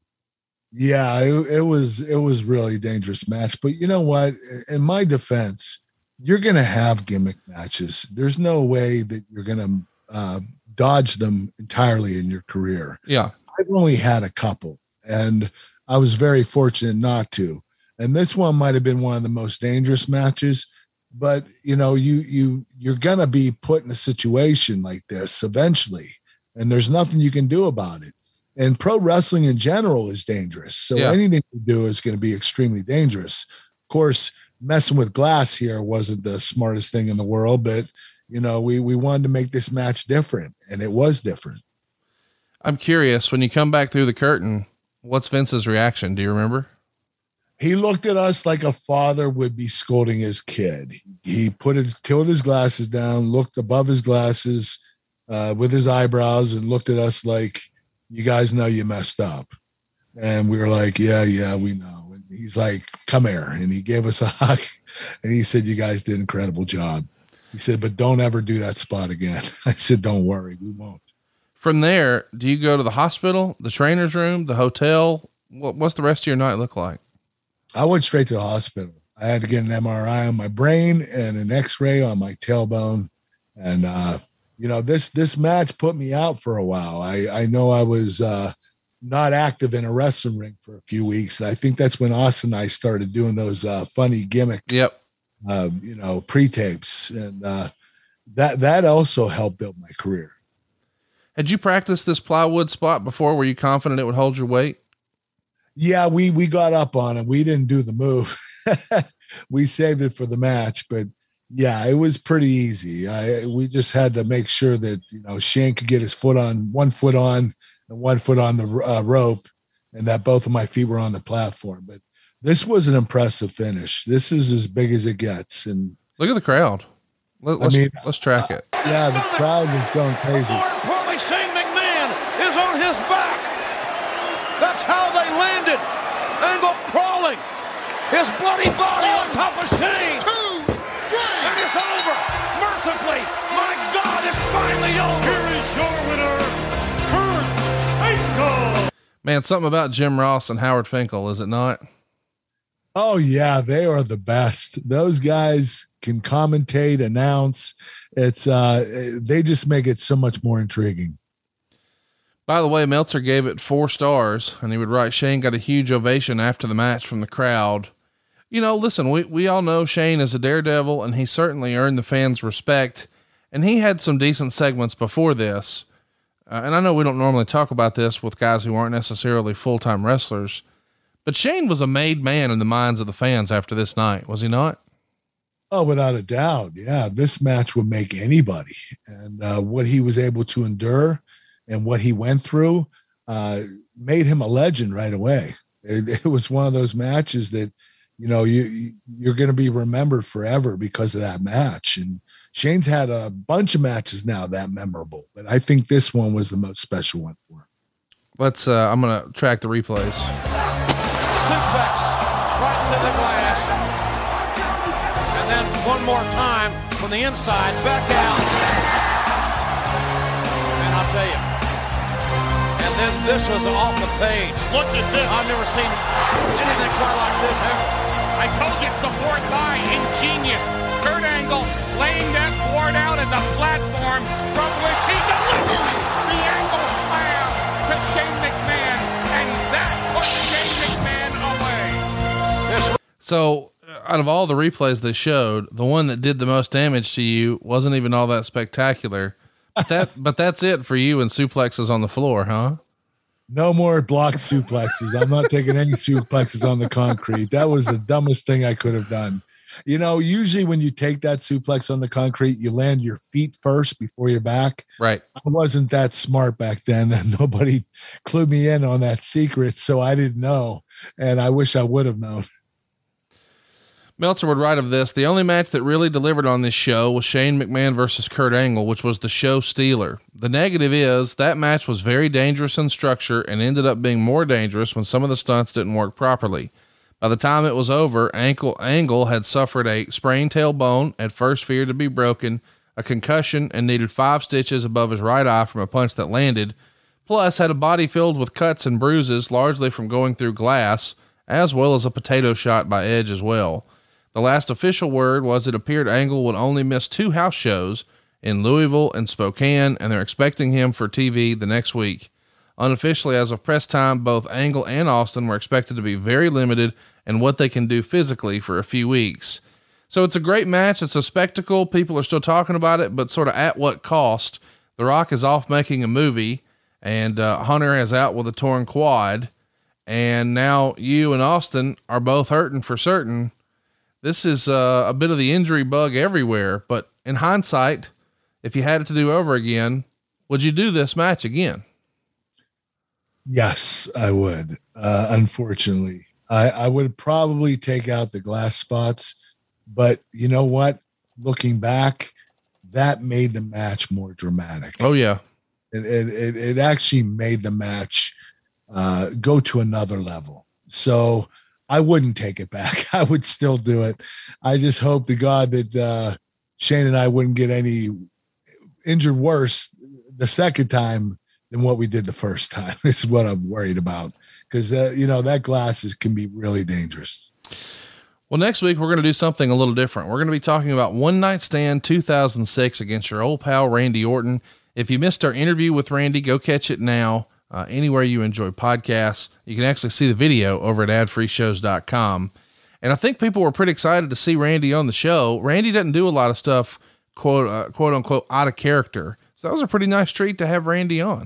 Yeah, it, it was, it was really dangerous match, but you know what? In my defense, you're going to have gimmick matches. There's no way that you're going to uh, dodge them entirely in your career. Yeah. I've only had a couple and I was very fortunate not to. And this one might've been one of the most dangerous matches, but you know, you, you, you're going to be put in a situation like this eventually, and there's nothing you can do about it. And pro wrestling in general is dangerous. So Yeah. anything you do is going to be extremely dangerous. Of course, messing with glass here wasn't the smartest thing in the world, but you know, we, we wanted to make this match different, and it was different. I'm curious, when you come back through the curtain, what's Vince's reaction? Do you remember? He looked at us like a father would be scolding his kid. He put his, tilted his glasses down, looked above his glasses uh, with his eyebrows, and looked at us like, you guys know you messed up. And we were like, yeah, yeah, we know. And he's like, come here. And he gave us a hug, and he said, you guys did an incredible job. He said, but don't ever do that spot again. I said, don't worry, we won't. From there, do you go to the hospital, the trainer's room, the hotel? What, what's the rest of your night look like? I went straight to the hospital. I had to get an M R I on my brain and an X-ray on my tailbone. And, uh, you know, this, this match put me out for a while. I, I know I was, uh, not active in a wrestling ring for a few weeks. And I think that's when Austin and I started doing those, uh, funny gimmick, Yep. uh, you know, pre-tapes. And, uh, that, that also helped build my career. Had you practiced this plywood spot before? Were you confident it would hold your weight? Yeah, we, we got up on it. We didn't do the move. We saved it for the match, but yeah, it was pretty easy. I, we just had to make sure that, you know, Shane could get his foot on one foot on and one foot on the uh, rope, and that both of my feet were on the platform. But this was an impressive finish. This is as big as it gets. And look at the crowd. Let, let's, I mean, let's track it. Uh, yeah, the crowd was going crazy. More importantly, Shane McMahon is on his back. That's how they landed. Angle crawling. His bloody body on top of Shane. Two, three. And it's over. Mercifully. My God, it's finally over. Here is your winner, Kurt Angle. Man, something about Jim Ross and Howard Finkel, is it not? Oh yeah, they are the best. Those guys can commentate, announce. It's uh, they just make it so much more intriguing. By the way, Meltzer gave it four stars, and he would write, Shane got a huge ovation after the match from the crowd. You know, listen, we, we all know Shane is a daredevil, and he certainly earned the fans' respect, and he had some decent segments before this. Uh, and I know we don't normally talk about this with guys who aren't necessarily full-time wrestlers, but Shane was a made man in the minds of the fans after this night, was he not? Oh, without a doubt. Yeah. This match would make anybody, and uh, what he was able to endure and what he went through uh, made him a legend right away. It, it was one of those matches that, you know, you, you're going to be remembered forever because of that match. And Shane's had a bunch of matches now that memorable, but I think this one was the most special one for him. Let's, uh, I'm going to track the replays. Suplex right into the glass. And then one more time from the inside, back out. And I'll tell you. And then this was off the page. Look at this. I've never seen anything quite like this ever. I told you it's the fourth eye. Ingenious. Kurt Angle laying that board out at the platform from which he delivers the Angle slam to Shane McMahon. And that puts Shane McMahon away. So out of all the replays they showed, the one that did the most damage to you wasn't even all that spectacular. But that, but that's it for you and suplexes on the floor, huh? No more block suplexes. I'm not taking any suplexes on the concrete. That was the dumbest thing I could have done. You know, usually when you take that suplex on the concrete, you land your feet first before your back. Right. I wasn't that smart back then, and nobody clued me in on that secret, so I didn't know, and I wish I would have known. Meltzer would write of this: the only match that really delivered on this show was Shane McMahon versus Kurt Angle, which was the show stealer. The negative is that match was very dangerous in structure and ended up being more dangerous when some of the stunts didn't work properly. By the time it was over, Ankle Angle had suffered a sprained tailbone, at first feared to be broken, a concussion, and needed five stitches above his right eye from a punch that landed, plus had a body filled with cuts and bruises, largely from going through glass, as well as a potato shot by Edge as well. The last official word was it appeared Angle would only miss two house shows in Louisville and Spokane, and they're expecting him for T V the next week. Unofficially, as of press time, both Angle and Austin were expected to be very limited in what they can do physically for a few weeks. So it's a great match. It's a spectacle. People are still talking about it, but sort of at what cost? The Rock is off making a movie, and uh, Hunter is out with a torn quad, and now you and Austin are both hurting for certain. This is uh, a bit of the injury bug everywhere, but in hindsight, if you had it to do over again, would you do this match again? Yes, I would. Uh, unfortunately, I, I would probably take out the glass spots, but you know what? Looking back, that made the match more dramatic. Oh yeah. It, it, it, it actually made the match uh, go to another level. So I wouldn't take it back. I would still do it. I just hope to God that uh, Shane and I wouldn't get any injured worse the second time than what we did the first time. This is what I'm worried about, because uh, you know, that glass is, can be really dangerous. Well, next week we're going to do something a little different. We're going to be talking about One Night Stand two thousand six against your old pal Randy Orton. If you missed our interview with Randy, go catch it now. Uh, anywhere you enjoy podcasts, you can actually see the video over at ad free shows dot com. And I think people were pretty excited to see Randy on the show. Randy doesn't do a lot of stuff, quote, uh, quote unquote, out of character. So that was a pretty nice treat to have Randy on.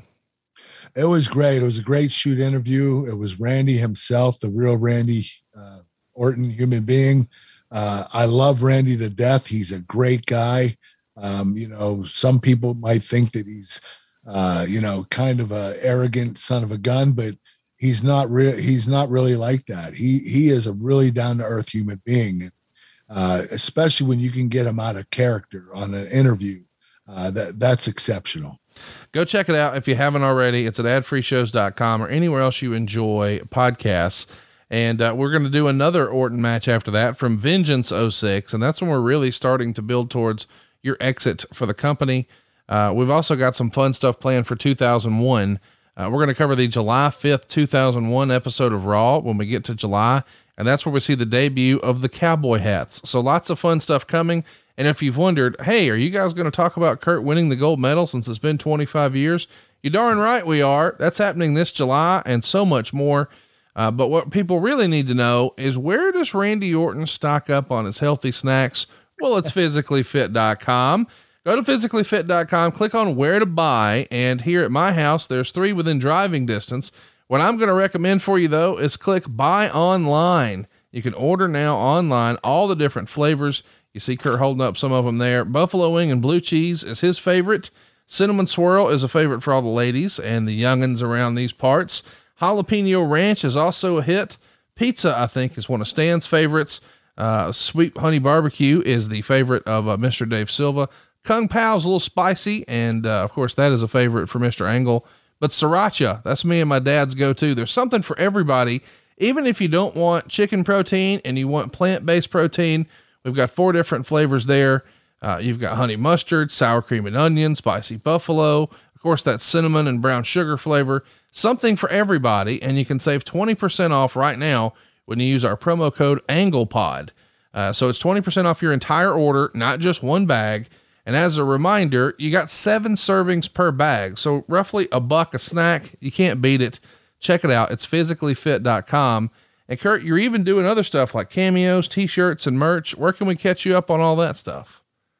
It was great. It was a great shoot interview. It was Randy himself, the real Randy uh, Orton human being. Uh, I love Randy to death. He's a great guy. Um, you know, some people might think that he's, uh, you know, kind of a arrogant son of a gun, but he's not real. He's not really like that. He, he is a really down to earth human being. Uh, especially when you can get him out of character on an interview. Uh, that that's exceptional. Go check it out if you haven't already. It's at ad free shows dot com or anywhere else you enjoy podcasts. And uh, we're going to do another Orton match after that from Vengeance oh six. And that's when we're really starting to build towards your exit for the company. Uh, we've also got some fun stuff planned for two thousand one. Uh, we're going to cover the July fifth, two thousand one episode of Raw when we get to July. And that's where we see the debut of the cowboy hats. So lots of fun stuff coming. And if you've wondered, hey, are you guys going to talk about Kurt winning the gold medal since it's been twenty-five years? You darn right we are. That's happening this July and so much more. Uh, but what people really need to know is, where does Randy Orton stock up on his healthy snacks? Well, it's physically fit dot com. Go to physically fit dot com, click on where to buy. And here at my house, there's three within driving distance. What I'm going to recommend for you though, is click buy online. You can order now online, all the different flavors. You see Kurt holding up some of them there. Buffalo wing and blue cheese is his favorite. Cinnamon swirl is a favorite for all the ladies and the youngins around these parts. Jalapeno ranch is also a hit. Pizza, I think, is one of Stan's favorites. Uh, sweet honey barbecue is the favorite of uh, Mister Dave Silva. Kung Pao's a little spicy. And, uh, of course that is a favorite for Mister Angle, but sriracha, that's me and my dad's go-to. There's something for everybody. Even if you don't want chicken protein and you want plant-based protein, we've got four different flavors there. Uh, you've got honey mustard, sour cream and onion, spicy buffalo, of course, that cinnamon and brown sugar flavor, something for everybody. And you can save twenty percent off right now when you use our promo code AnglePod. Uh, so it's twenty percent off your entire order, not just one bag. And as a reminder, you got seven servings per bag. So roughly a buck a snack. You can't beat it. Check it out. It's physically fit dot com. And Kurt, you're even doing other stuff like cameos, t-shirts, and merch. Where can we catch you up on all that stuff?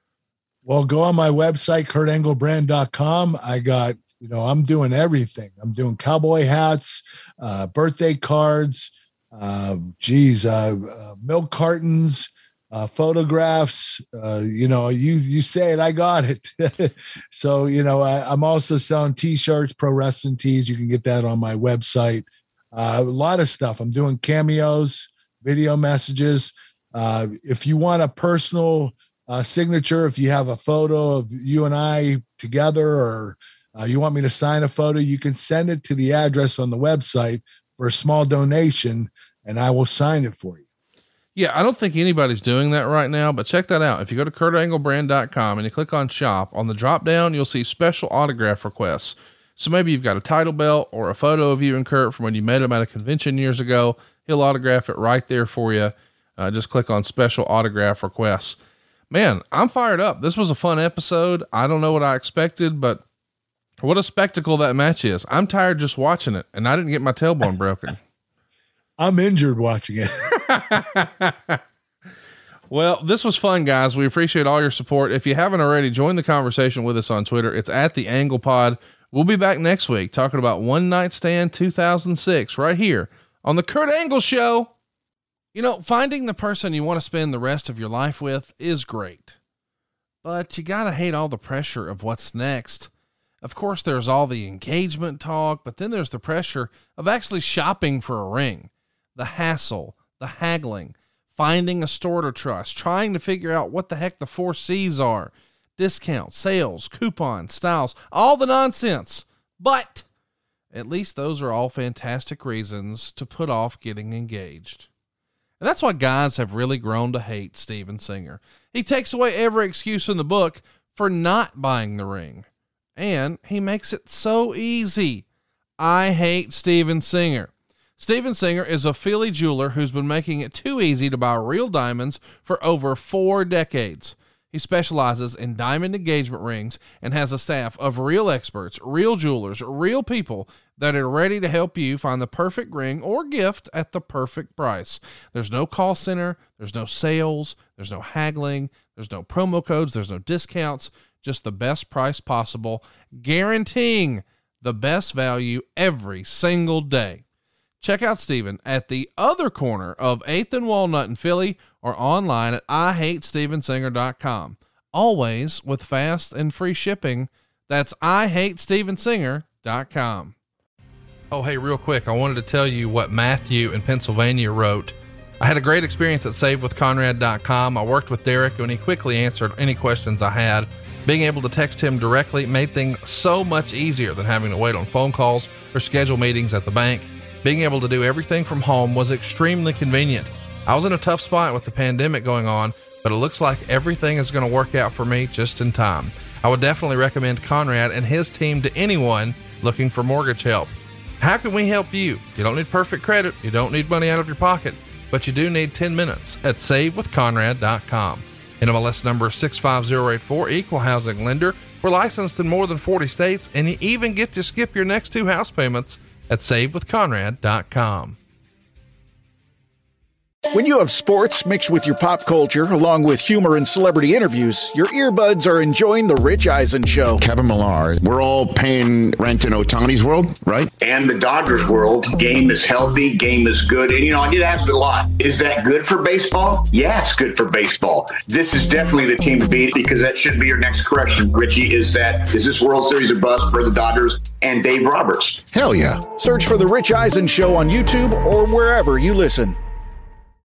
Well, go on my website, kurt angle brand dot com. I got, you know, I'm doing everything. I'm doing cowboy hats, uh, birthday cards, uh, geez, uh, uh, milk cartons, uh, photographs. Uh, you know, you, you say it, I got it. So, you know, I, I'm also selling t-shirts, pro wrestling tees. You can get that on my website. Uh, a lot of stuff. I'm doing cameos, video messages. Uh, if you want a personal uh, signature, if you have a photo of you and I together, or uh, you want me to sign a photo, you can send it to the address on the website for a small donation, and I will sign it for you. Yeah, I don't think anybody's doing that right now, but check that out. If you go to kurt angle brand dot com and you click on shop, on the drop down, you'll see special autograph requests. So maybe you've got a title belt or a photo of you and Kurt from when you met him at a convention years ago. He'll autograph it right there for you. Uh, just click on special autograph requests. Man, I'm fired up. This was a fun episode. I don't know what I expected, but what a spectacle that match is. I'm tired just watching it, and I didn't get my tailbone broken. I'm injured watching it. Well, this was fun, guys. We appreciate all your support. If you haven't already, join the conversation with us on Twitter. It's at the Angle Pod. We'll be back next week talking about One Night Stand two thousand six right here on the Kurt Angle Show. You know, finding the person you want to spend the rest of your life with is great, but you got to hate all the pressure of what's next. Of course, there's all the engagement talk, but then there's the pressure of actually shopping for a ring, the hassle, the haggling, finding a store to trust, trying to figure out what the heck the four C's are. Discounts, sales, coupons, styles, all the nonsense. But at least those are all fantastic reasons to put off getting engaged. And that's why guys have really grown to hate Steven Singer. He takes away every excuse in the book for not buying the ring. And he makes it so easy. I hate Steven Singer. Steven Singer is a Philly jeweler who's been making it too easy to buy real diamonds for over four decades. He specializes in diamond engagement rings and has a staff of real experts, real jewelers, real people that are ready to help you find the perfect ring or gift at the perfect price. There's no call center. There's no sales. There's no haggling. There's no promo codes. There's no discounts. just the best price possible, guaranteeing the best value every single day. Check out Steven at the other corner of eighth and Walnut in Philly or online at I hate steven singer dot com. Always with fast and free shipping. That's I hate steven singer dot com. Oh, hey, real quick, I wanted to tell you what Matthew in Pennsylvania wrote. I had a great experience at save with conrad dot com. I worked with Derek and he quickly answered any questions I had. Being able to text him directly made things so much easier than having to wait on phone calls or schedule meetings at the bank. Being able to do everything from home was extremely convenient. I was in a tough spot with the pandemic going on, but it looks like everything is going to work out for me just in time. I would definitely recommend Conrad and his team to anyone looking for mortgage help. How can we help you? You don't need perfect credit. You don't need money out of your pocket, but you do need ten minutes at save with conrad dot com. N M L S number six five zero eight four, equal housing lender. We're licensed in more than forty states, and you even get to skip your next two house payments at save with conrad dot com. When you have sports mixed with your pop culture, along with humor and celebrity interviews, your earbuds are enjoying The Rich Eisen Show. Kevin Millar, we're all paying rent in Ohtani's world, right? And the Dodgers world. Game is healthy, game is good. And, you know, I get asked a lot, is that good for baseball? Yeah, it's good for baseball. This is definitely the team to beat, because that should be your next correction, Richie, is that, is this World Series a bust for the Dodgers and Dave Roberts? Hell yeah. Search for The Rich Eisen Show on YouTube or wherever you listen.